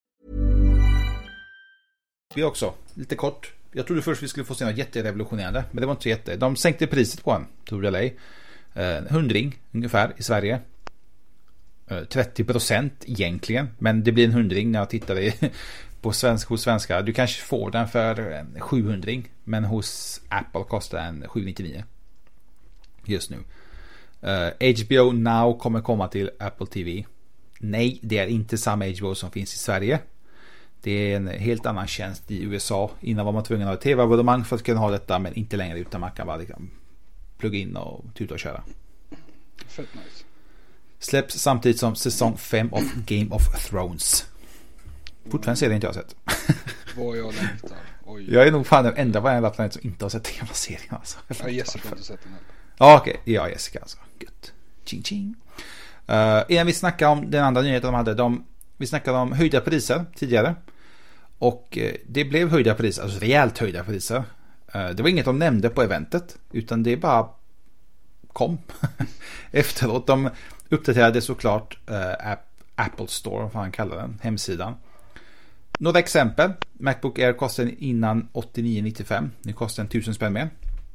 C: Vi också, lite kort. Jag trodde först vi skulle få se något jätterevolutionerande, men det var inte så jätte. De sänkte priset på en, tror jag ej. 100 ungefär i Sverige. 30% egentligen, men det blir en 100 när jag tittar på hos svenska. Du kanske får den för 700, men hos Apple kostar den 799 just nu. HBO Now kommer komma till Apple TV. Nej, det är inte samma HBO som finns i Sverige. Det är en helt annan tjänst i USA. Innan var man tvungen att ha ett tv-abonnemang för att kunna ha detta, men inte längre, utan man kan bara liksom plugga in och tuta och köra.
D: Fett nice.
C: Släpps samtidigt som säsong 5 av Game of Thrones. Fortfarande ser det inte jag sett.
D: Vad jag längtar. Oj.
C: Jag är nog fan den enda på den här planet som inte har sett den här serien alltså.
D: Ja, Jessica har inte sett den här.
C: Ja, okej. Ja, Jessica alltså. Gött. Ching ching. Innan vi snackade om den andra nyheten de hade. Vi snackade om höjda priser tidigare. Och det blev höjda priser. Alltså rejält höjda priser. Det var inget de nämnde på eventet. Utan det bara kom. Efteråt. De uppdaterade såklart Apple Store, vad han kallar den, hemsidan. Några exempel. Macbook Air kostade innan 89,95. Nu kostar den 1000 spänn mer.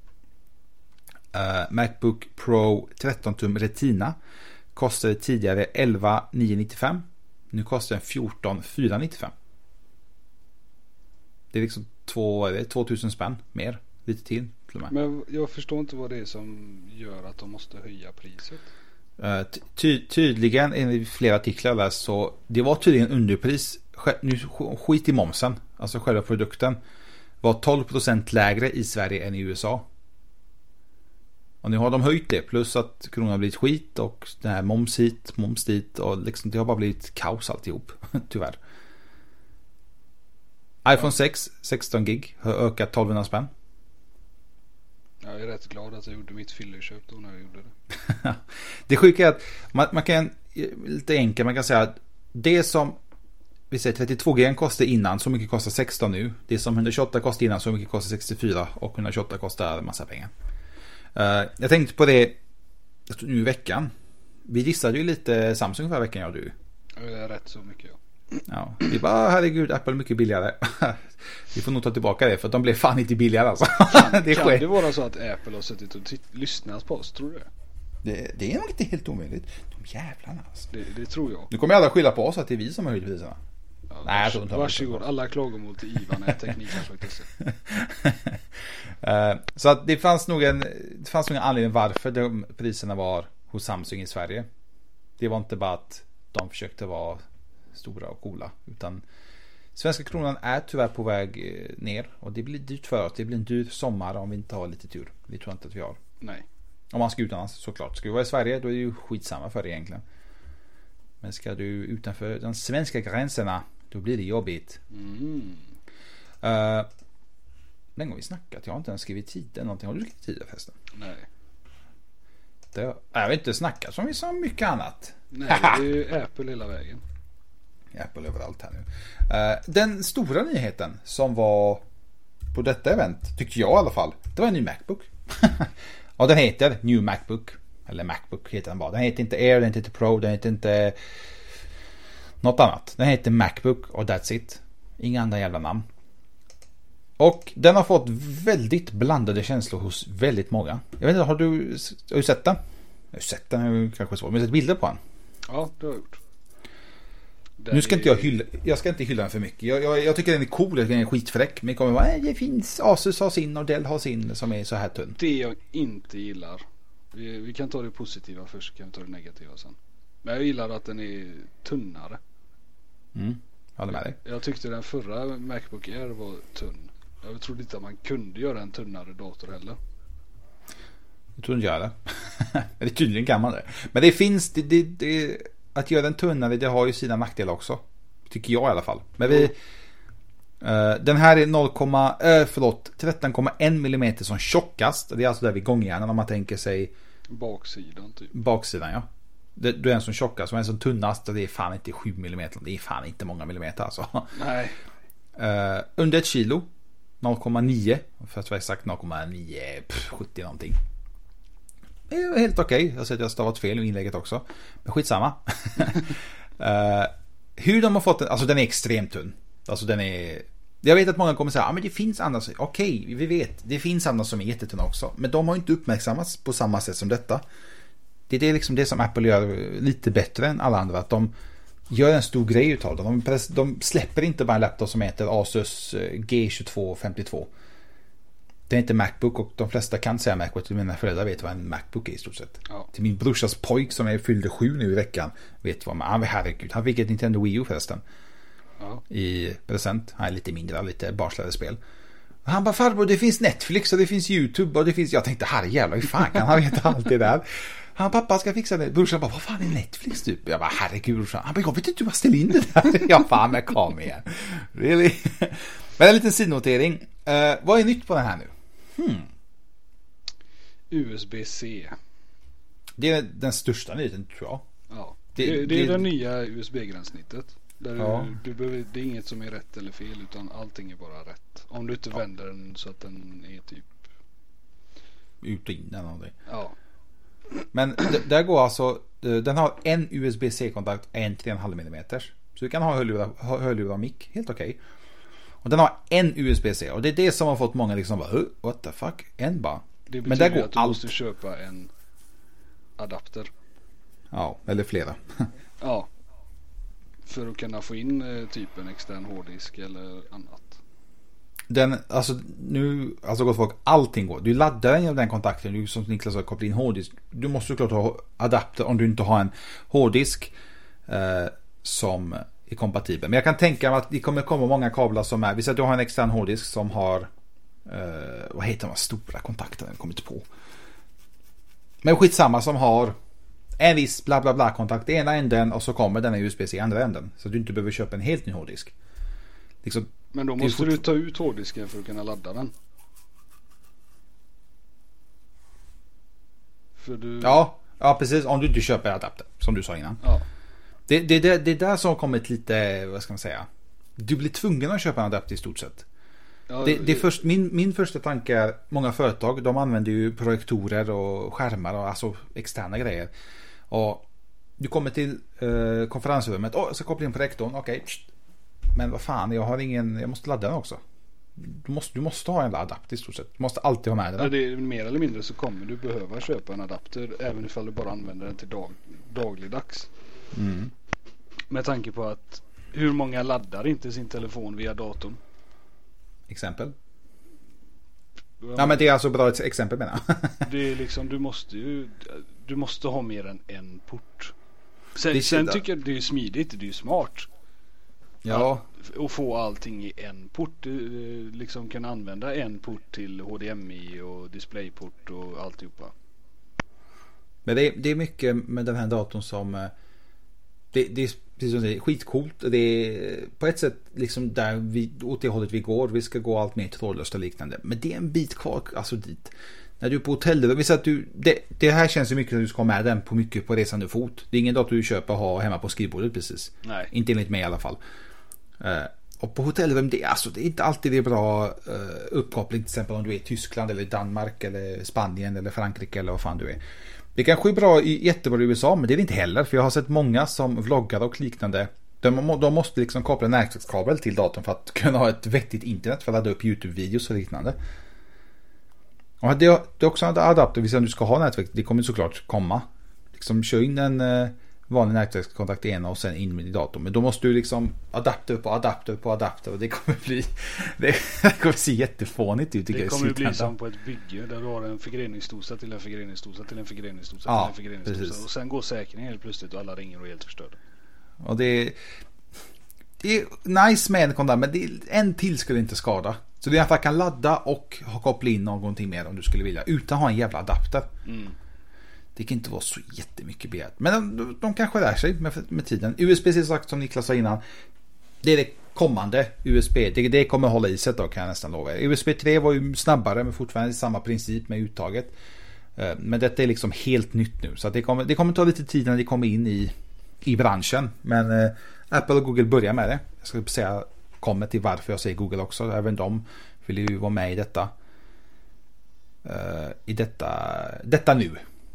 C: Macbook Pro 13 tum Retina kostade tidigare 11,995. Nu kostar den 14,495. Det är liksom 2000 spänn mer. Lite till.
D: Men jag förstår inte vad det är som gör att de måste höja priset.
C: Tydligen enligt flera artiklar där, så det var tydligen underpris. Nu skit i momsen. Alltså själva produkten var 12% lägre i Sverige än i USA. Och nu har de höjt det, plus att kronan har blivit skit och den här moms hit, moms dit, och liksom det har bara blivit kaos alltihop. Tyvärr. iPhone 6 16 gig har ökat 1200 spänn.
D: Jag är rätt glad att jag gjorde mitt fyllerköp då när jag gjorde det.
C: Det sjuka är att man kan lite enkelt, man kan säga att det som vi säger 32G kostar innan, så mycket kostar 16 nu. Det som 128 kostar innan, så mycket kostar 64, och 128 kostar en massa pengar. Jag tänkte på det nu i veckan. Vi gissade ju lite Samsung förra veckan, jag och du.
D: Det är rätt så mycket, ja.
C: Ja, vi bara, herregud, Apple är mycket billigare. Vi får nog ta tillbaka det, för de blev fan inte billigare alltså.
D: Kan det vara så att Apple har suttit och lyssnat på oss, tror du
C: det är nog inte helt omöjligt. De jävlarna alltså.
D: Det tror jag.
C: Nu kommer alla skylla på oss att det är vi som har höjt priserna.
D: Ja,
C: Nej,
D: varsågod, alla klagomål till Ivan är tekniken.
C: Så att det fanns nog en anledning varför de priserna var hos Samsung i Sverige. Det var inte bara att de försökte vara stora och coola, utan svenska kronan är tyvärr på väg ner, och det blir dyrt för oss. Det blir en dyr sommar om vi inte har lite tur. Det tror jag inte att vi har.
D: Nej.
C: Om man ska utomlands, såklart. Ska vi vara i Sverige, då är det ju skitsamma för det egentligen. Men ska du utanför de svenska gränserna, då blir det jobbigt. Den gång vi snackat, jag har inte ens skrivit tiden någonting. Har du skrivit tiden förresten?
D: Nej.
C: Jag har inte snackat som vi sa mycket annat.
D: Nej, det är ju Apple hela vägen.
C: Apple överallt här nu. Den stora nyheten som var på detta event, tycker jag i alla fall, det var en ny Macbook. Och den heter New Macbook. Eller Macbook heter den bara. Den heter inte Air, den heter inte Pro, den heter inte något annat. Den heter Macbook och that's it. Inga andra jävla namn. Och den har fått väldigt blandade känslor hos väldigt många. Jag vet inte, har du sett den? Jag har sett den, är kanske svårt. Men jag har sett bilder på den.
D: Ja, det har jag gjort.
C: Nu ska inte jag ska inte hylla den för mycket. Jag tycker den är cool, den är skitfräck. Men det kommer vara, det finns Asus har sin och Dell har sin som är så här tunn.
D: Det jag inte gillar. Vi kan ta det positiva först, så kan vi ta det negativa sen. Men jag gillar att den är tunnare.
C: Håller med dig.
D: Jag tyckte den förra Macbook Air var tunn. Jag trodde inte att man kunde göra en tunnare dator heller.
C: Jag tror inte jag det. Men det tydligen kan man det. Men det finns det att göra den tunnare, det har ju sina nackdelar också. Tycker jag i alla fall. Men den här är 13,1 mm som tjockast. Det är alltså där vid gångjärnen om man tänker sig
D: baksidan typ.
C: Baksidan, ja. Du är en som tjockast, och en som tunnast, och det är fan inte 7 mm. Det är fan inte många millimeter alltså.
D: Nej.
C: Under 1 kilo 0,9, för att vara exakt 0,970 någonting. är helt okej. Jag säger att jag har stavat fel i inlägget också. Men skitsamma. Hur de har fått den, alltså den är extremt tunn. Alltså den är, jag vet att många kommer säga, men det finns andra, okej, vi vet, det finns andra som är jättetunna också. Men de har inte uppmärksammats på samma sätt som detta. Det är liksom det som Apple gör lite bättre än alla andra, att de gör en stor grej utav det. De släpper inte bara en laptop som heter Asus G2252. Det är inte Macbook, och de flesta kan säga Macbook. Mina föräldrar vet vad en Macbook är i stort sett. Ja. Till min brorsas pojk som är fyllde 7 nu i veckan vet vad man, herregud, han fick ett Nintendo Wii U förresten. Ja. I present. Han är lite mindre, lite barslade spel. Och han bara, farbror, det finns Netflix och det finns YouTube och det finns, jag tänkte, herrejävlar, hur fan kan han veta allt det där? Han, pappa ska fixa det. Brorsan bara, vad fan är Netflix typ? Jag bara, herregud brorsan. Han bara, jag vet inte hur man ställer in det där. Jag fan med kam igen. Really? Men en liten sidnotering. Vad är nytt på den här nu?
D: USB-C.
C: Det är den största nyheten, tror jag.
D: Ja. Det är det nya USB-gränssnittet. Där du behöver, det är inget som är rätt eller fel, utan allting är bara rätt. Om du inte vänder den så att den är typ
C: ut och in eller någonting.
D: Ja.
C: Men där går alltså, den har en USB-C-kontakt, en 3,5 mm. Så du kan ha hörlurar och mic, helt okej. Och den har en USB-C, och det är det som har fått många liksom bara, what the fuck, en bara.
D: Det betyder, men där går att du måste köpa en adapter.
C: Ja, eller flera.
D: Ja. För att kunna få in typ en extern hårddisk eller annat.
C: Den, alltså nu, alltså gott folk, allting går. Du laddar den av den kontakten, du som Niklas har kopplat in hårddisk. Du måste såklart ha adapter om du inte har en hårddisk som är kompatibel. Men jag kan tänka mig att det kommer komma många kablar som är, vi säger att du har en extern hårddisk som har vad heter de stora kontakterna, jag kommer inte på. Men skitsamma, som har en viss bla bla bla kontakt i ena änden, och så kommer den USB-C i andra änden, så att du inte behöver köpa en helt ny hårddisk. Liksom,
D: men då måste du ta ut hårddisken för att kunna ladda den. För du...
C: Ja, precis, om du inte köper adapter, som du sa innan.
D: Ja.
C: Det är där som har kommit lite, vad ska man säga, du blir tvungen att köpa en adapter i stort sett. Ja, min första tanke är, många företag, de använder ju projektorer och skärmar och alltså externa grejer. Och du kommer till konferensrummet, jag ska koppla in projektorn, okej. Men vad fan, jag måste ladda den också. Du måste ha en adapter i stort sett. Du måste alltid ha med den.
D: Ja, det är mer eller mindre så kommer du behöva köpa en adapter även ifall du bara använder den till dagligdags. Med tanke på att hur många laddar inte sin telefon via datorn?
C: Exempel? Ja, men det är alltså bra ett exempel, menar jag.
D: Det är liksom, du måste ha mer än en port. Sen tycker jag det är smidigt, det är smart.
C: Ja.
D: Och få allting i en port, liksom kunna använda en port till HDMI och DisplayPort och alltihopa.
C: Men det är mycket med den här datorn som det är precis som det är skitcoolt. Det är på ett sätt liksom där åt det hållet vi går. Vi ska gå allt mer trådlöst och liknande. Men det är en bit kvar, alltså dit. När du är på hotellrum, vi säger att det här känns ju mycket att du ska med den på mycket på resande fot. Det är ingen dator du köper och har hemma på skrivbordet precis.
D: Nej.
C: Inte enligt mig i alla fall. Och på hotellrum, det är inte alltid det är bra uppkoppling, till exempel om du är i Tyskland eller Danmark eller Spanien eller Frankrike eller vad fan du är. Det kanske är bra jättebra i USA, men det är det inte heller, för jag har sett många som vloggar och liknande. De måste liksom koppla en nätverkskabel till datorn för att kunna ha ett vettigt internet för att ladda upp YouTube-videos och liknande. Och det är också en adapter, visst om du ska ha nätverk, det kommer såklart komma. Liksom kör in en vanlig nätverkskontakt i ena och sen in i datorn. Men då måste du liksom adapter på adapter på adapter, och det kommer se jättefånigt ut.
D: Det kommer bli som på ett bygge där du har en förgreningsdosa till en förgreningsdosa till en förgreningsdosa till en förgreningsdosa. Och sen går säkringen helt plötsligt och alla ringer och är helt förstörda.
C: Och det är nice med en kontakt, men en till skulle inte skada. Så det är att man kan ladda och ha kopplat in någonting mer om du skulle vilja, utan att ha en jävla adapter. Det kan inte vara så jättemycket begärt. Men de kanske lär sig med tiden. USB-C, sagt som Niklas sa innan, det är det kommande USB. Det kommer hålla i sig då, kan jag nästan lova. USB 3 var ju snabbare, men fortfarande samma princip med uttaget. Men detta är liksom helt nytt nu. Så att det kommer ta lite tid när det kommer in i branschen. Men Apple och Google börjar med det. Jag ska säga kommer till varför jag säger Google också. Även de vill ju vara med i detta. I detta nu.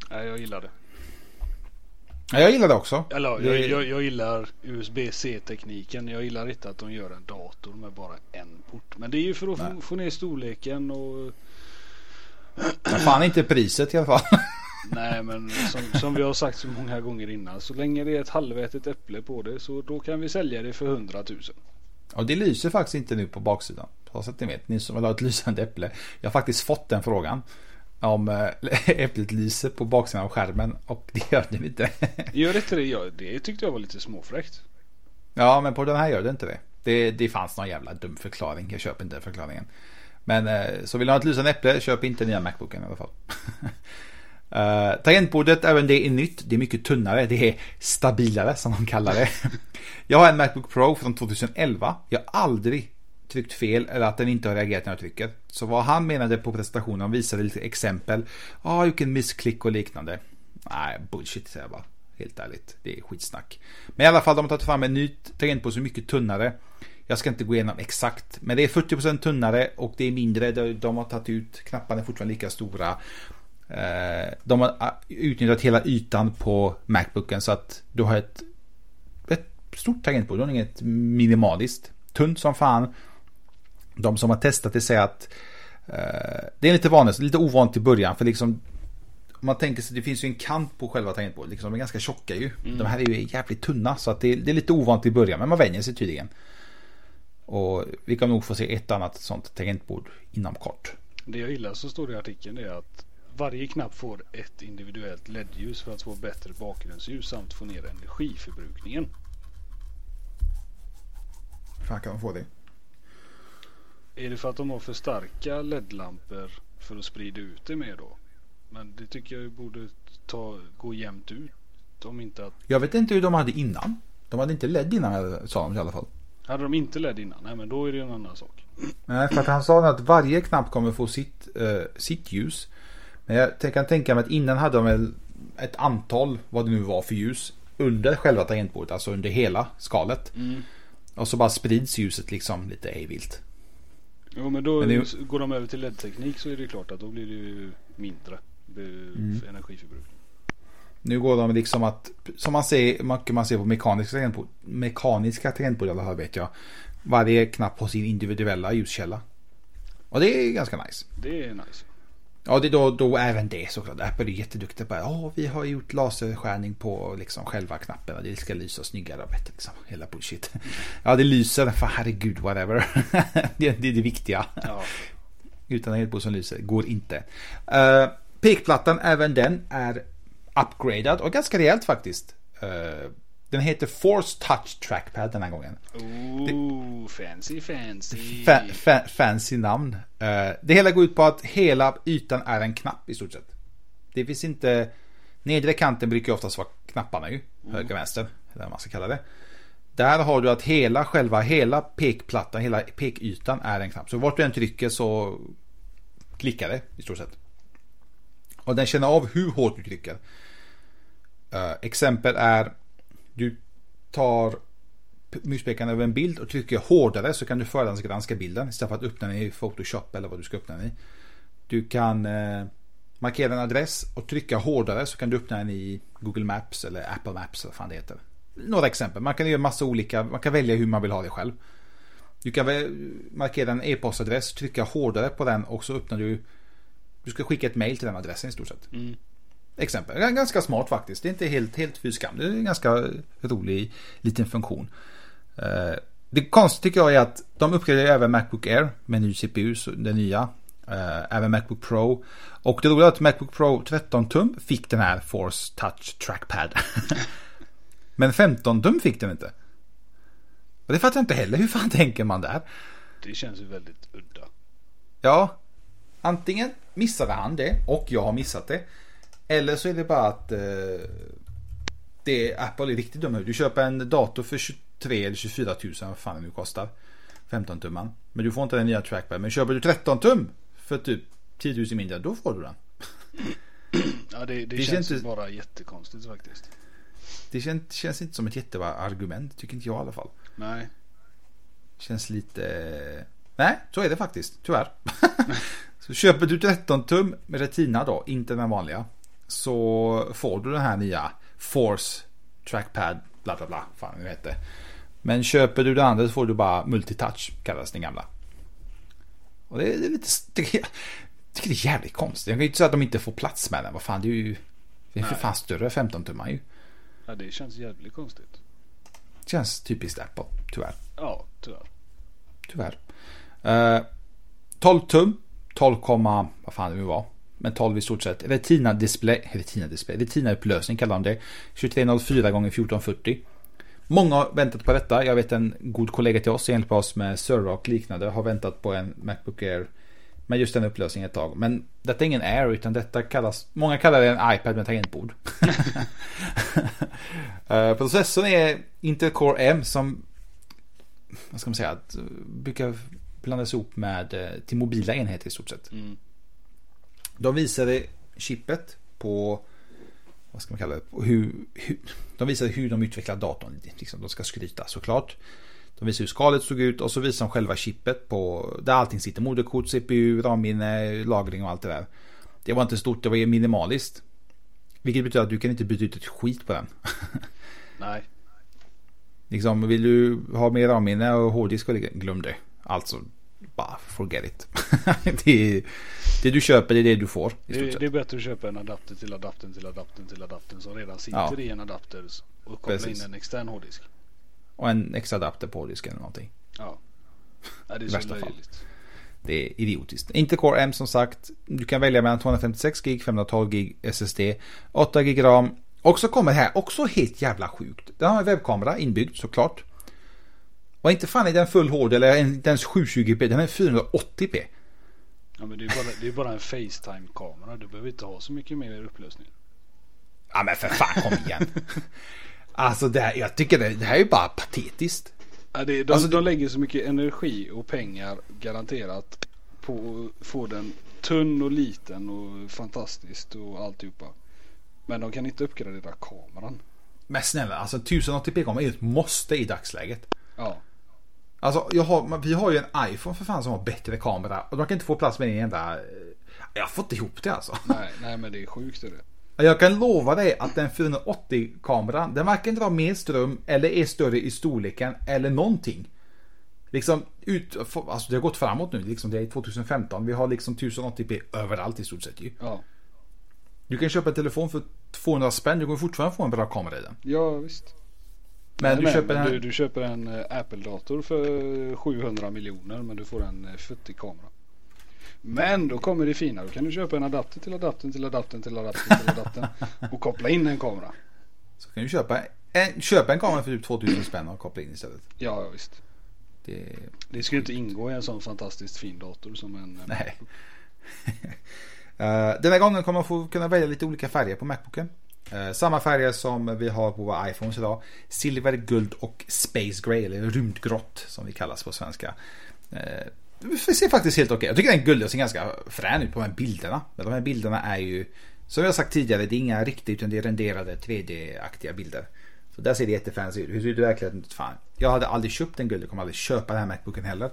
D: Nej, jag gillar det.
C: Ja, jag gillar det också.
D: Jag gillar USB-C-tekniken. Jag gillar inte att de gör en dator med bara en port. Men det är ju för att få ner storleken och...
C: Men fan inte priset i alla fall.
D: Nej, men som vi har sagt så många gånger innan, så länge det är ett halvätet äpple på det, så då kan vi sälja det för 100 000.
C: Och det lyser faktiskt inte nu på baksidan. Så att ni vet, ni som vill ha ett lysande äpple. Jag har faktiskt fått den frågan om äpplet lyser på baksidan av skärmen, och det gör det inte.
D: Gör det inte det? Det tyckte jag var lite småfräckt.
C: Ja, men på den här gör det inte det. Det fanns någon jävla dum förklaring. Jag köper inte den förklaringen. Men så vill du ha ett lysande äpple, köp inte nya MacBooken i alla fall. Tangentbordet, även det är nytt. Det är mycket tunnare, det är stabilare som de kallar det. Jag har en MacBook Pro från 2011. Jag har aldrig tryckt fel eller att den inte har reagerat när jag trycker. Så vad han menade på presentationen, han visade lite exempel. Vilken missklick och liknande. Nej, bullshit säger jag bara. Helt ärligt, det är skitsnack. Men i alla fall, de har tagit fram en ny tangentbord som är mycket tunnare. Jag ska inte gå igenom exakt, men det är 40% tunnare och det är mindre. De har tagit ut, knapparna är fortfarande lika stora. De har utnyttjat hela ytan på MacBooken, så att du har ett stort tangentbord och inget minimaliskt. Tunt som fan. De som har testat det säger att det är lite vanligt, lite ovant i början, för liksom man tänker sig, det finns ju en kant på själva tangentbordet, liksom, de är ganska tjocka ju. De här är ju jävligt tunna, så att det är lite ovant i början, men man vänjer sig tydligen. Och vi kan nog få se ett annat sånt tangentbord inom kort.
D: Det jag gillar, så står det i artikeln, det är att varje knapp får ett individuellt LED-ljus för att få bättre bakgrundsljus samt få ner energiförbrukningen.
C: Hur kan man få det?
D: Är det för att de har för starka LED-lampor för att sprida ut det mer då? Men det tycker jag borde gå jämnt ut. Om inte att...
C: Jag vet inte hur de hade innan. De hade inte LED innan, sa de i alla fall.
D: Hade de inte LED innan? Nej, men då är det en annan sak.
C: Nej, för att han sa att varje knapp kommer få sitt ljus. Men jag kan tänka mig att innan hade de väl ett antal, vad det nu var för ljus, under själva tangentbordet, alltså under hela skalet. Och så bara sprids ljuset liksom lite hejvilt.
D: Jo, men då går de över till LED-teknik, så är det klart att då blir det ju mindre energiförbrukning.
C: Nu går de liksom att, som man ser på mekaniska tangentbord, alla vet jag, varje knapp har sin individuella ljuskälla. Och det är ganska nice.
D: Det är nice.
C: Ja, det är då även det såklart. Apple är jätteduktiga på vi har gjort laserskärning på liksom själva knapparna. Det ska lysa snyggare och bättre liksom. Hela bullshit. Ja, det lyser. För herregud, whatever. det är det viktiga. Ja. Utan en elbord som lyser går inte. Pekplattan, även den är upgradad och ganska rejält faktiskt. Den heter Force Touch Trackpad den här gången.
D: Fancy.
C: Fancy namn. Det hela går ut på att hela ytan är en knapp i stort sett. Det finns inte... Nedre kanten brukar oftast vara knapparna ju. Höger, vänster, eller vad man ska kalla det. Där har du att hela pekplattan, hela pekytan är en knapp. Så vart du än trycker så klickar det i stort sett. Och den känner av hur hårt du trycker. Exempel är, du tar muspekaren över en bild och trycker hårdare, så kan du förhandsgranska bilden istället för att öppna den i Photoshop eller vad du ska öppna den i. Du kan markera en adress och trycka hårdare, så kan du öppna den i Google Maps eller Apple Maps, vad fan det heter. Några exempel. Man kan göra massa olika, man kan välja hur man vill ha det själv. Du kan markera en e-postadress, trycka hårdare på den och så öppnar du ska skicka ett mail till den adressen i stort sett. Exempel. Det är ganska smart faktiskt. Det är inte helt fy skam. Det är en ganska rolig liten funktion. Det konstiga tycker jag är att de uppgraderar även MacBook Air med ny CPU, den nya. Även MacBook Pro. Och det roliga är att MacBook Pro 13 tum fick den här Force Touch Trackpad. Men 15 tum fick den inte. Och det fattar jag inte heller. Hur fan tänker man där?
D: Det känns ju väldigt udda.
C: Ja. Antingen missade han det och jag har missat det. Eller så är det bara att Apple är riktigt dumma. Du köper en dator för 23 eller 24 000, vad fan det nu kostar. 15 tumman. Men du får inte den nya trackpad. Men köper du 13 tum för typ 10 000 mindre, då får du den.
D: Ja, det känns ju bara jättekonstigt faktiskt.
C: Det känns inte som ett jättebra argument, tycker inte jag i alla fall.
D: Nej.
C: Känns lite... Nej, så är det faktiskt, tyvärr. Så köper du 13 tum med Retina då, inte den vanliga. så får du den här nya Force Trackpad bla bla bla, fan det heter. Men köper du det andra så får du bara multitouch, kallas den gamla. Och det är lite, tycker det är jävligt konstigt. Jag kan ju inte säga att de inte får plats med den. Vad fan, det är ju för fan större 15 tummar ju.
D: Ja, det känns jävligt konstigt.
C: Det känns typiskt Apple, tyvärr.
D: Ja,
C: Tyvärr. 12 tum, 12, vad fan det nu var. Men 12 i stort sett. Retina upplösning kallar de det. 2304 x 1440. Många har väntat på detta. Jag vet en god kollega till oss, hjälper oss med server och liknande, har väntat på en MacBook Air med just den upplösningen ett tag. Men detta är ingen Air, utan detta kallas, många kallar det en iPad med tangentbord. Processorn är Intel Core M som, vad ska man säga, brukar blandas ihop med till mobila enheter i stort sett. De visade chippet på, vad ska man kalla det, de visade hur de utvecklar datorn, liksom, de ska skryta såklart. De visar hur skalet såg ut och så visar de själva chippet på där allting sitter, moderkort, CPU, RAM-minne, lagring och allt det där. Det var inte stort, det var minimaliskt. Vilket betyder att du kan inte byta ut ett skit på den. Nej. Liksom, vill du ha mer RAM-minne och hårddisk, glöm det. Alltså, bara forget it. det du köper, det är det du får.
D: Det är bättre att köpa en adapter till adaptern som redan sitter i en adapter och koppla in en extern hårddisk.
C: Och en extra adapter på disken eller någonting.
D: Ja, det är så löjligt.
C: Det är idiotiskt. Inte Core M som sagt. Du kan välja mellan 256 GB, 512 GB SSD, 8 GB RAM. Och så kommer det här, också helt jävla sjukt. Den har en webbkamera inbyggd såklart. Och inte fan är den full HD eller inte ens 720p, den är 480p.
D: Ja, men det är bara en FaceTime-kamera. Du behöver inte ha så mycket mer upplösning.
C: Ja, men för fan, kom igen. Alltså jag tycker det här är ju bara patetiskt.
D: Ja, de lägger så mycket energi och pengar garanterat på att få den tunn och liten och fantastiskt och alltihopa. Men de kan inte uppgradera kameran.
C: Men snälla, alltså 1080p-kamera är ett måste i dagsläget.
D: Ja.
C: Alltså vi har ju en iPhone för fan som har bättre kamera och de kan inte få plats med en enda. Jag har fått ihop det alltså.
D: Nej, men det är sjukt det.
C: Jag kan lova dig att den 480-kameran, den varken drar mer ström eller är större i storleken eller någonting. Liksom alltså det har gått framåt nu, liksom det är 2015. Vi har liksom 1080p överallt i stort sett ju.
D: Ja.
C: Du kan köpa en telefon för 200 spänn, du kommer fortfarande få en bra kamera i den.
D: Ja, visst.
C: Men
D: du köper en Apple-dator för 700 miljoner, men du får en 40-kamera. Men då kommer det fina. Då kan du köpa en adapter till adaptern och koppla in en kamera.
C: Så kan du köpa en kamera för typ 2000 spänn och koppla in istället.
D: Ja, visst. Det ska ju inte ingå i en sån fantastiskt fin dator som en.
C: Nej. Den här gången kommer man få kunna välja lite olika färger på MacBooken. Samma färger som vi har på våra iPhones idag. Silver, guld och space gray, eller rymdgrått som vi kallas på svenska. Det ser faktiskt helt okej. Jag tycker den gulden ser ganska frän ut på de här bilderna. Men de här bilderna är ju, som jag sagt tidigare, det är inga riktigt, utan det är renderade 3D-aktiga bilder. Så där ser det jättefancy ut. Hur ser det verkligen ut? Fan. Jag hade aldrig köpt en guld. Jag kommer aldrig köpa den här MacBooken heller.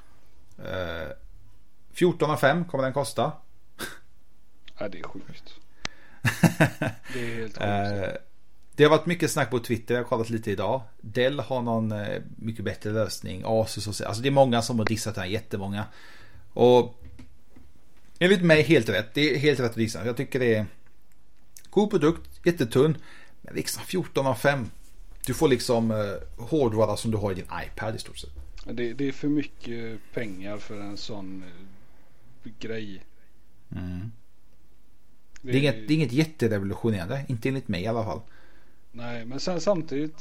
C: 14,5 kommer den kosta.
D: Ja, det är sjukt. Det är helt sjukt.
C: Det har varit mycket snack på Twitter. Jag har kollat lite idag. Dell har någon mycket bättre lösning. Asus och så. Alltså det är många som har dissat den här. Jättemånga. Och enligt mig helt rätt. Det är helt rätt att dissa. Jag tycker det är god produkt. Jättetunn. Men liksom 14,5. Du får liksom hårdvara som du har i din iPad i stort sett.
D: Det är för mycket pengar för en sån grej.
C: Mm. Det är inget jätterevolutionerande. Inte enligt mig i alla fall.
D: Nej, men sen samtidigt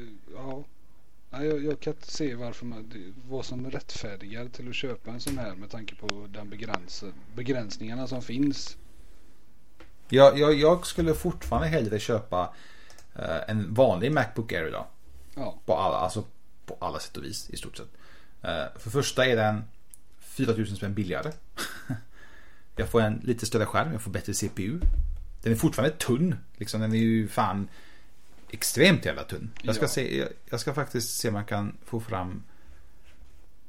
D: jag kan inte se vad som rättfärdigar till att köpa en sån här med tanke på den begränsningarna som finns.
C: Jag skulle fortfarande hellre köpa en vanlig MacBook Air idag.
D: Ja.
C: På alla sätt och vis i stort sett. För första är den 4000 spänn billigare. Jag får en lite större skärm, jag får bättre CPU. Den är fortfarande tunn. Liksom, den är ju fan extremt jävla tunn. Jag ska faktiskt se om man kan få fram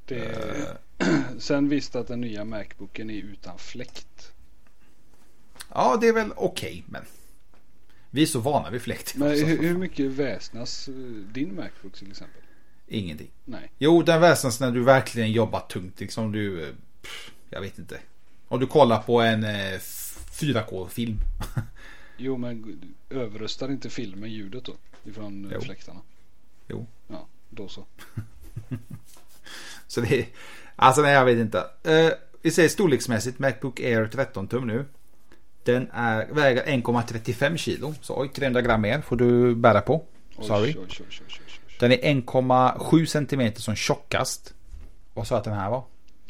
D: Sen visst att den nya MacBooken är utan fläkt.
C: Ja, det är väl okej, men vi är så vana vid fläkt.
D: Men hur mycket väsnas din MacBook till exempel?
C: Ingenting.
D: Nej.
C: Jo, den väsnas när du verkligen jobbar tungt. Liksom du, jag vet inte. Om du kollar på en 4K-film.
D: Jo, men överröstar inte filmen ljudet då? Ifrån fläktarna?
C: Jo.
D: Ja, då så.
C: Så det är, alltså nej, jag vet inte. Vi säger storleksmässigt Macbook Air 13 tum nu. Den väger 1,35 kilo. Så oj, 300 gram mer får du bära på. Sorry.
D: Oj.
C: Den är 1,7 centimeter som tjockast. Vad sa att den här var?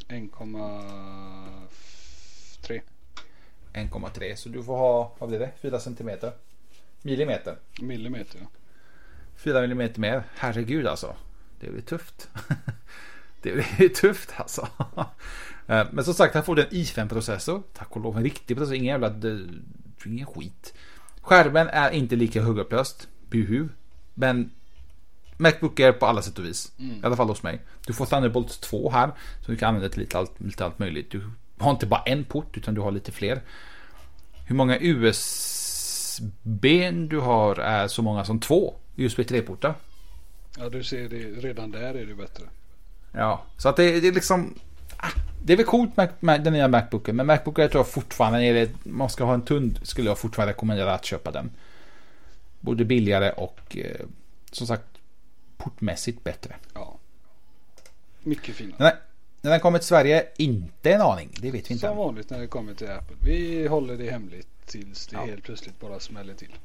D: 1,3.
C: 1,3. Så du får ha, vad blir det? 4 centimeter. Millimeter,
D: ja.
C: 4 millimeter mer. Herregud alltså. Det blir tufft. Det blir tufft alltså. Men som sagt, här får du en i5-processor. Tack och lov, en riktig processor. Ingen skit. Skärmen är inte lika högupplöst. Buhu. Men MacBook Air på alla sätt och vis. I alla fall hos mig. Du får Thunderbolt 2 här. Så du kan använda till lite allt möjligt. Du har inte bara en port, utan du har lite fler. Hur många USB du har är så många som 2 USB 3-portar.
D: Ja, du ser det. Redan där är det bättre.
C: Ja, så att det är liksom... Det är väl coolt med den nya MacBooken. Men MacBook Air tror jag fortfarande, man ska ha en tund, skulle jag fortfarande rekommendera att köpa den. Både billigare och som sagt portmässigt bättre.
D: Ja. Mycket finare.
C: När den kommer till Sverige, inte en aning. Det vet vi inte.
D: Som vanligt när det kommer till Apple. Vi håller det hemligt tills det helt plötsligt bara smäller till.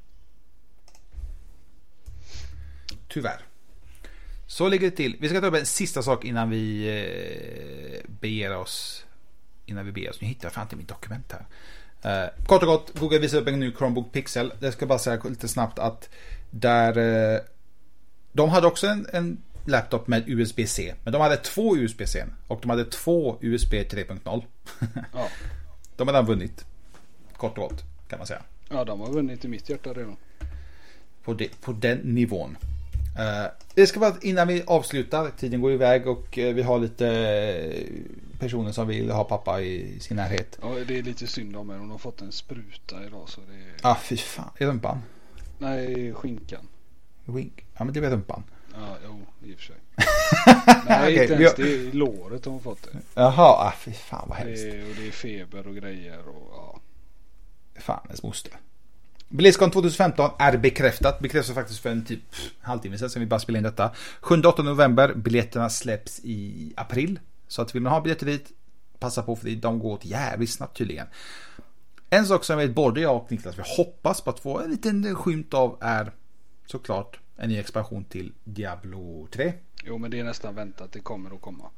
C: Tyvärr. Så ligger det till. Vi ska ta upp en sista sak innan vi beger oss. Nu hittar jag fan inte mitt dokument här. Kort och gott, Google visar upp en ny Chromebook Pixel. Jag ska bara säga lite snabbt att där de hade också en laptop med USB-C, men de hade 2 USB-C och de hade 2 USB 3.0.
D: Ja.
C: De har redan vunnit. Kort och gott kan man säga.
D: Ja, de har vunnit i mitt hjärta redan.
C: På den nivån. Det ska vara innan vi avslutar. Tiden går iväg och vi har lite personer som vill ha pappa i sin närhet.
D: Ja, det är lite synd om henne. Hon har fått en spruta idag, så det är...
C: Fy fan. Är rumpan?
D: Nej, skinkan.
C: Ja, men det är rumpan.
D: Ja, jo, i och för sig. Nej, okay, inte ens det är låret hon fått det.
C: Jaha, fy fan vad hemskt.
D: Det är feber och grejer och ja.
C: Fan, ens moster. BlizzCon 2015 är bekräftas faktiskt för en typ halvtimme sedan vi bara spelade in detta. 7-8 november, biljetterna släpps i april. Så att vill man ha biljetter dit, passa på, för de går åt jävligt snabbt tydligen. En sak som vet både jag och Niklas vi hoppas på att få en liten skymt av är såklart en ny expansion till Diablo 3.
D: Jo, men det är nästan väntat, det kommer att komma.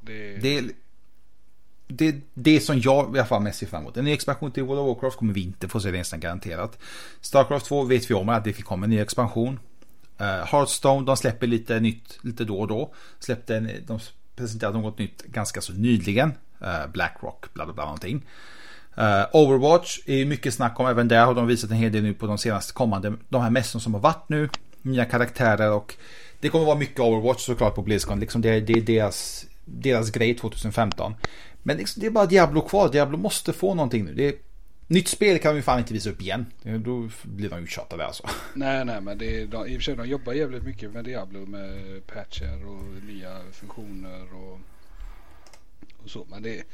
C: Det som jag i alla fall mest ser fram emot. En ny expansion till World of Warcraft kommer vi inte få se, det nästan garanterat. StarCraft 2 vet vi om att det kommer en ny expansion. Hearthstone, de släpper lite nytt lite då och då. De presenterade något nytt ganska så nyligen. Blackrock, bla bla bla någonting. Overwatch är mycket snack om, även där har de visat en hel del nu på de senaste kommande, de här mässorna som har varit nu, nya karaktärer, och det kommer vara mycket Overwatch såklart på BlizzCon, liksom det är deras grej 2015. Men liksom, det är bara Diablo kvar. Diablo måste få någonting nu. Nytt spel kan de ju fan inte visa upp igen. Då blir de ju tjatade alltså.
D: Nej, men i och för sig de jobbar jävligt mycket med Diablo, med patcher och nya funktioner och så. Men det är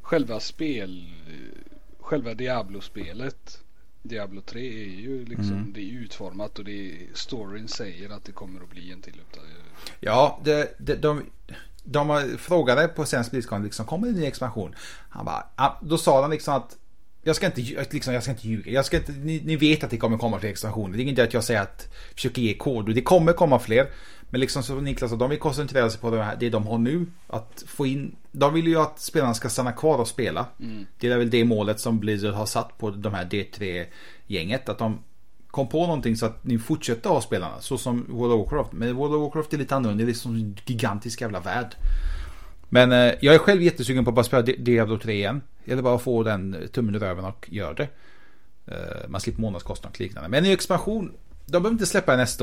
D: själva Diablo-spelet, Diablo 3 är ju liksom det är utformat och storyn säger att det kommer att bli en till uppdatering. Ja,
C: de frågade på senaste BlizzCon liksom, kommer det en ny expansion? Han bara, då sa han liksom att jag ska inte ljuga. Ni vet att det kommer komma fler expansioner. Det är inte att jag säger att försöker ge kod. Det kommer komma fler. Men liksom så Niklas, de vill koncentrera sig på det de har nu. Att få in, de vill ju att spelarna ska stanna kvar och spela. Det är väl det målet som Blizzard har satt på de här D3-gänget. Att de kom på någonting så att ni fortsätter ha spelarna. Så som World of Warcraft. Men World of Warcraft är lite annorlunda. Det är liksom en gigantisk jävla värld. Men jag är själv jättesugen på att bara spela Diablo 3 igen. Eller bara få den tummen i röven och gör det. Man slipper månadskostnad och liknande. Men en ny expansion, de behöver inte släppa nästa år.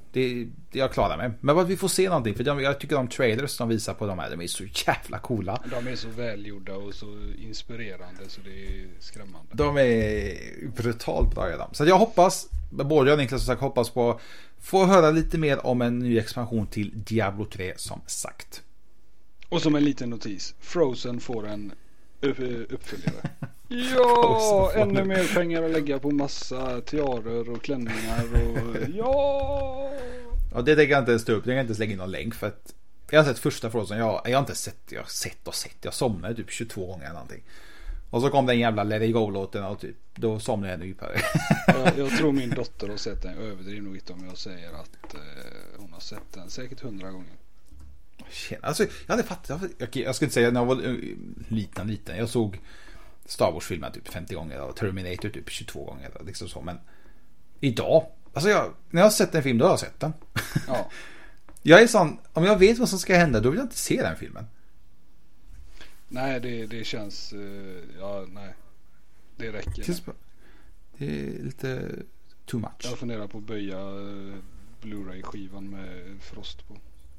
C: Jag klarar mig. Men vad vi får se någonting, för jag tycker de trailers de visar på de här, de är så jävla coola.
D: De är så välgjorda och så inspirerande så det är skrämmande.
C: De är brutalt bra redan. Så jag hoppas, både jag och Niklas som sagt, hoppas på få höra lite mer om en ny expansion till Diablo 3 som sagt.
D: Och som en liten notis, Frozen får en uppföljare. Ja, ännu mer pengar att lägga på massa tiarer och klänningar och ja.
C: Och det tänker jag inte stå upp. Jag kan inte lägga in någon länk för att jag har sett första Frozen. Jag har inte sett. Jag somnade typ 22 gånger eller någonting. Och så kom den jävla Let It Go-låten och typ då somnade jag ännu djupare.
D: Jag tror min dotter har sett den. Jag överdriver nog inte om jag säger att hon har sett den säkert 100 gånger.
C: Alltså, jag hade fattat. Jag ska inte säga när jag var liten. Jag såg Star Wars-filmen typ 50 gånger och Terminator typ 22 gånger liksom så. Men idag, alltså när jag har sett en film, då har jag sett den.
D: Ja.
C: Jag är sån, om jag vet vad som ska hända, då vill jag inte se den filmen.
D: Nej, det känns nej. Det räcker.
C: Det är lite too much.
D: Jag funderar på att böja Blu-ray-skivan med frost på.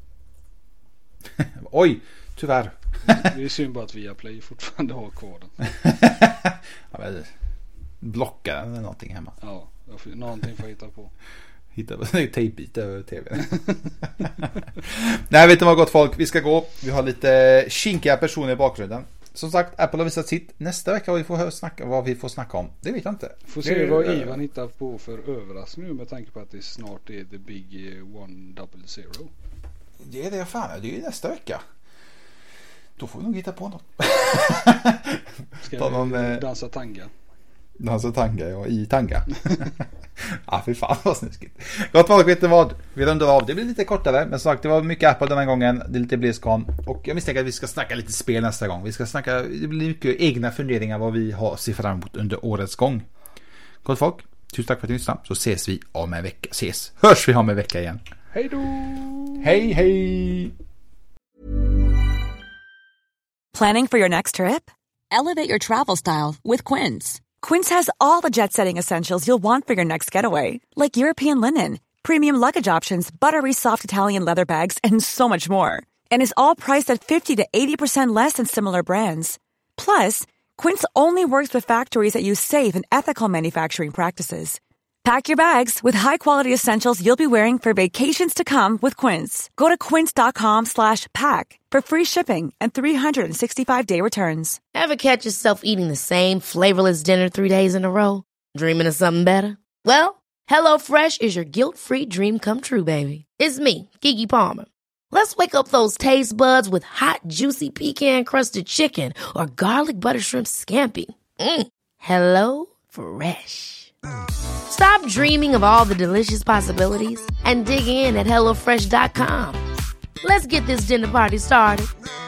C: Oj, tyvärr.
D: Det är synd bara att Viaplay fortfarande har kvar den.
C: Blocka den eller någonting hemma.
D: Ja, någonting får jag hitta på.
C: Hitta tejpbit över tv. Nej, vet du vad gott folk, vi ska gå. Vi har lite kinkiga personer i bakgrunden. Som sagt, Apple har visat sitt. Nästa vecka vad vi får snacka om, det vet jag inte.
D: Får se vad Ivan hittar på för överraskning nu med tanke på att det snart är the big 100.
C: Det är det fan, det är ju nästa vecka. Då får vi nog hitta på något.
D: Ska vi dansa tanga?
C: Dansa tanga, ja, i tanga. Ja, för fan vad snuskigt. Gott folk, vet du vad? Vi rundar av. Det blir lite kortare, men sagt, det var mycket Apple den här gången. Det är lite BlizzCon. Och jag misstänker att vi ska snacka lite spel nästa gång. Det blir mycket egna funderingar vad vi har sig fram emot under årets gång. Gott folk, tusen tack för att ni lyssnade. Så ses vi om en vecka. Hörs vi om en vecka igen.
D: Hej då!
C: Hej, hej!
H: Planning for your next trip? Elevate your travel style with Quince. Quince has all the jet-setting essentials you'll want for your next getaway, like European linen, premium luggage options, buttery soft Italian leather bags, and so much more. And is all priced at 50 to 80% less than similar brands. Plus, Quince only works with factories that use safe and ethical manufacturing practices. Pack your bags with high-quality essentials you'll be wearing for vacations to come with Quince. Go to quince.com/pack for free shipping and 365-day returns.
A: Ever catch yourself eating the same flavorless dinner 3 days in a row? Dreaming of something better? Well, HelloFresh is your guilt-free dream come true, baby. It's me, Keke Palmer. Let's wake up those taste buds with hot, juicy pecan-crusted chicken or garlic butter shrimp scampi. Hello Fresh. Stop dreaming of all the delicious possibilities and dig in at HelloFresh.com. Let's get this dinner party started.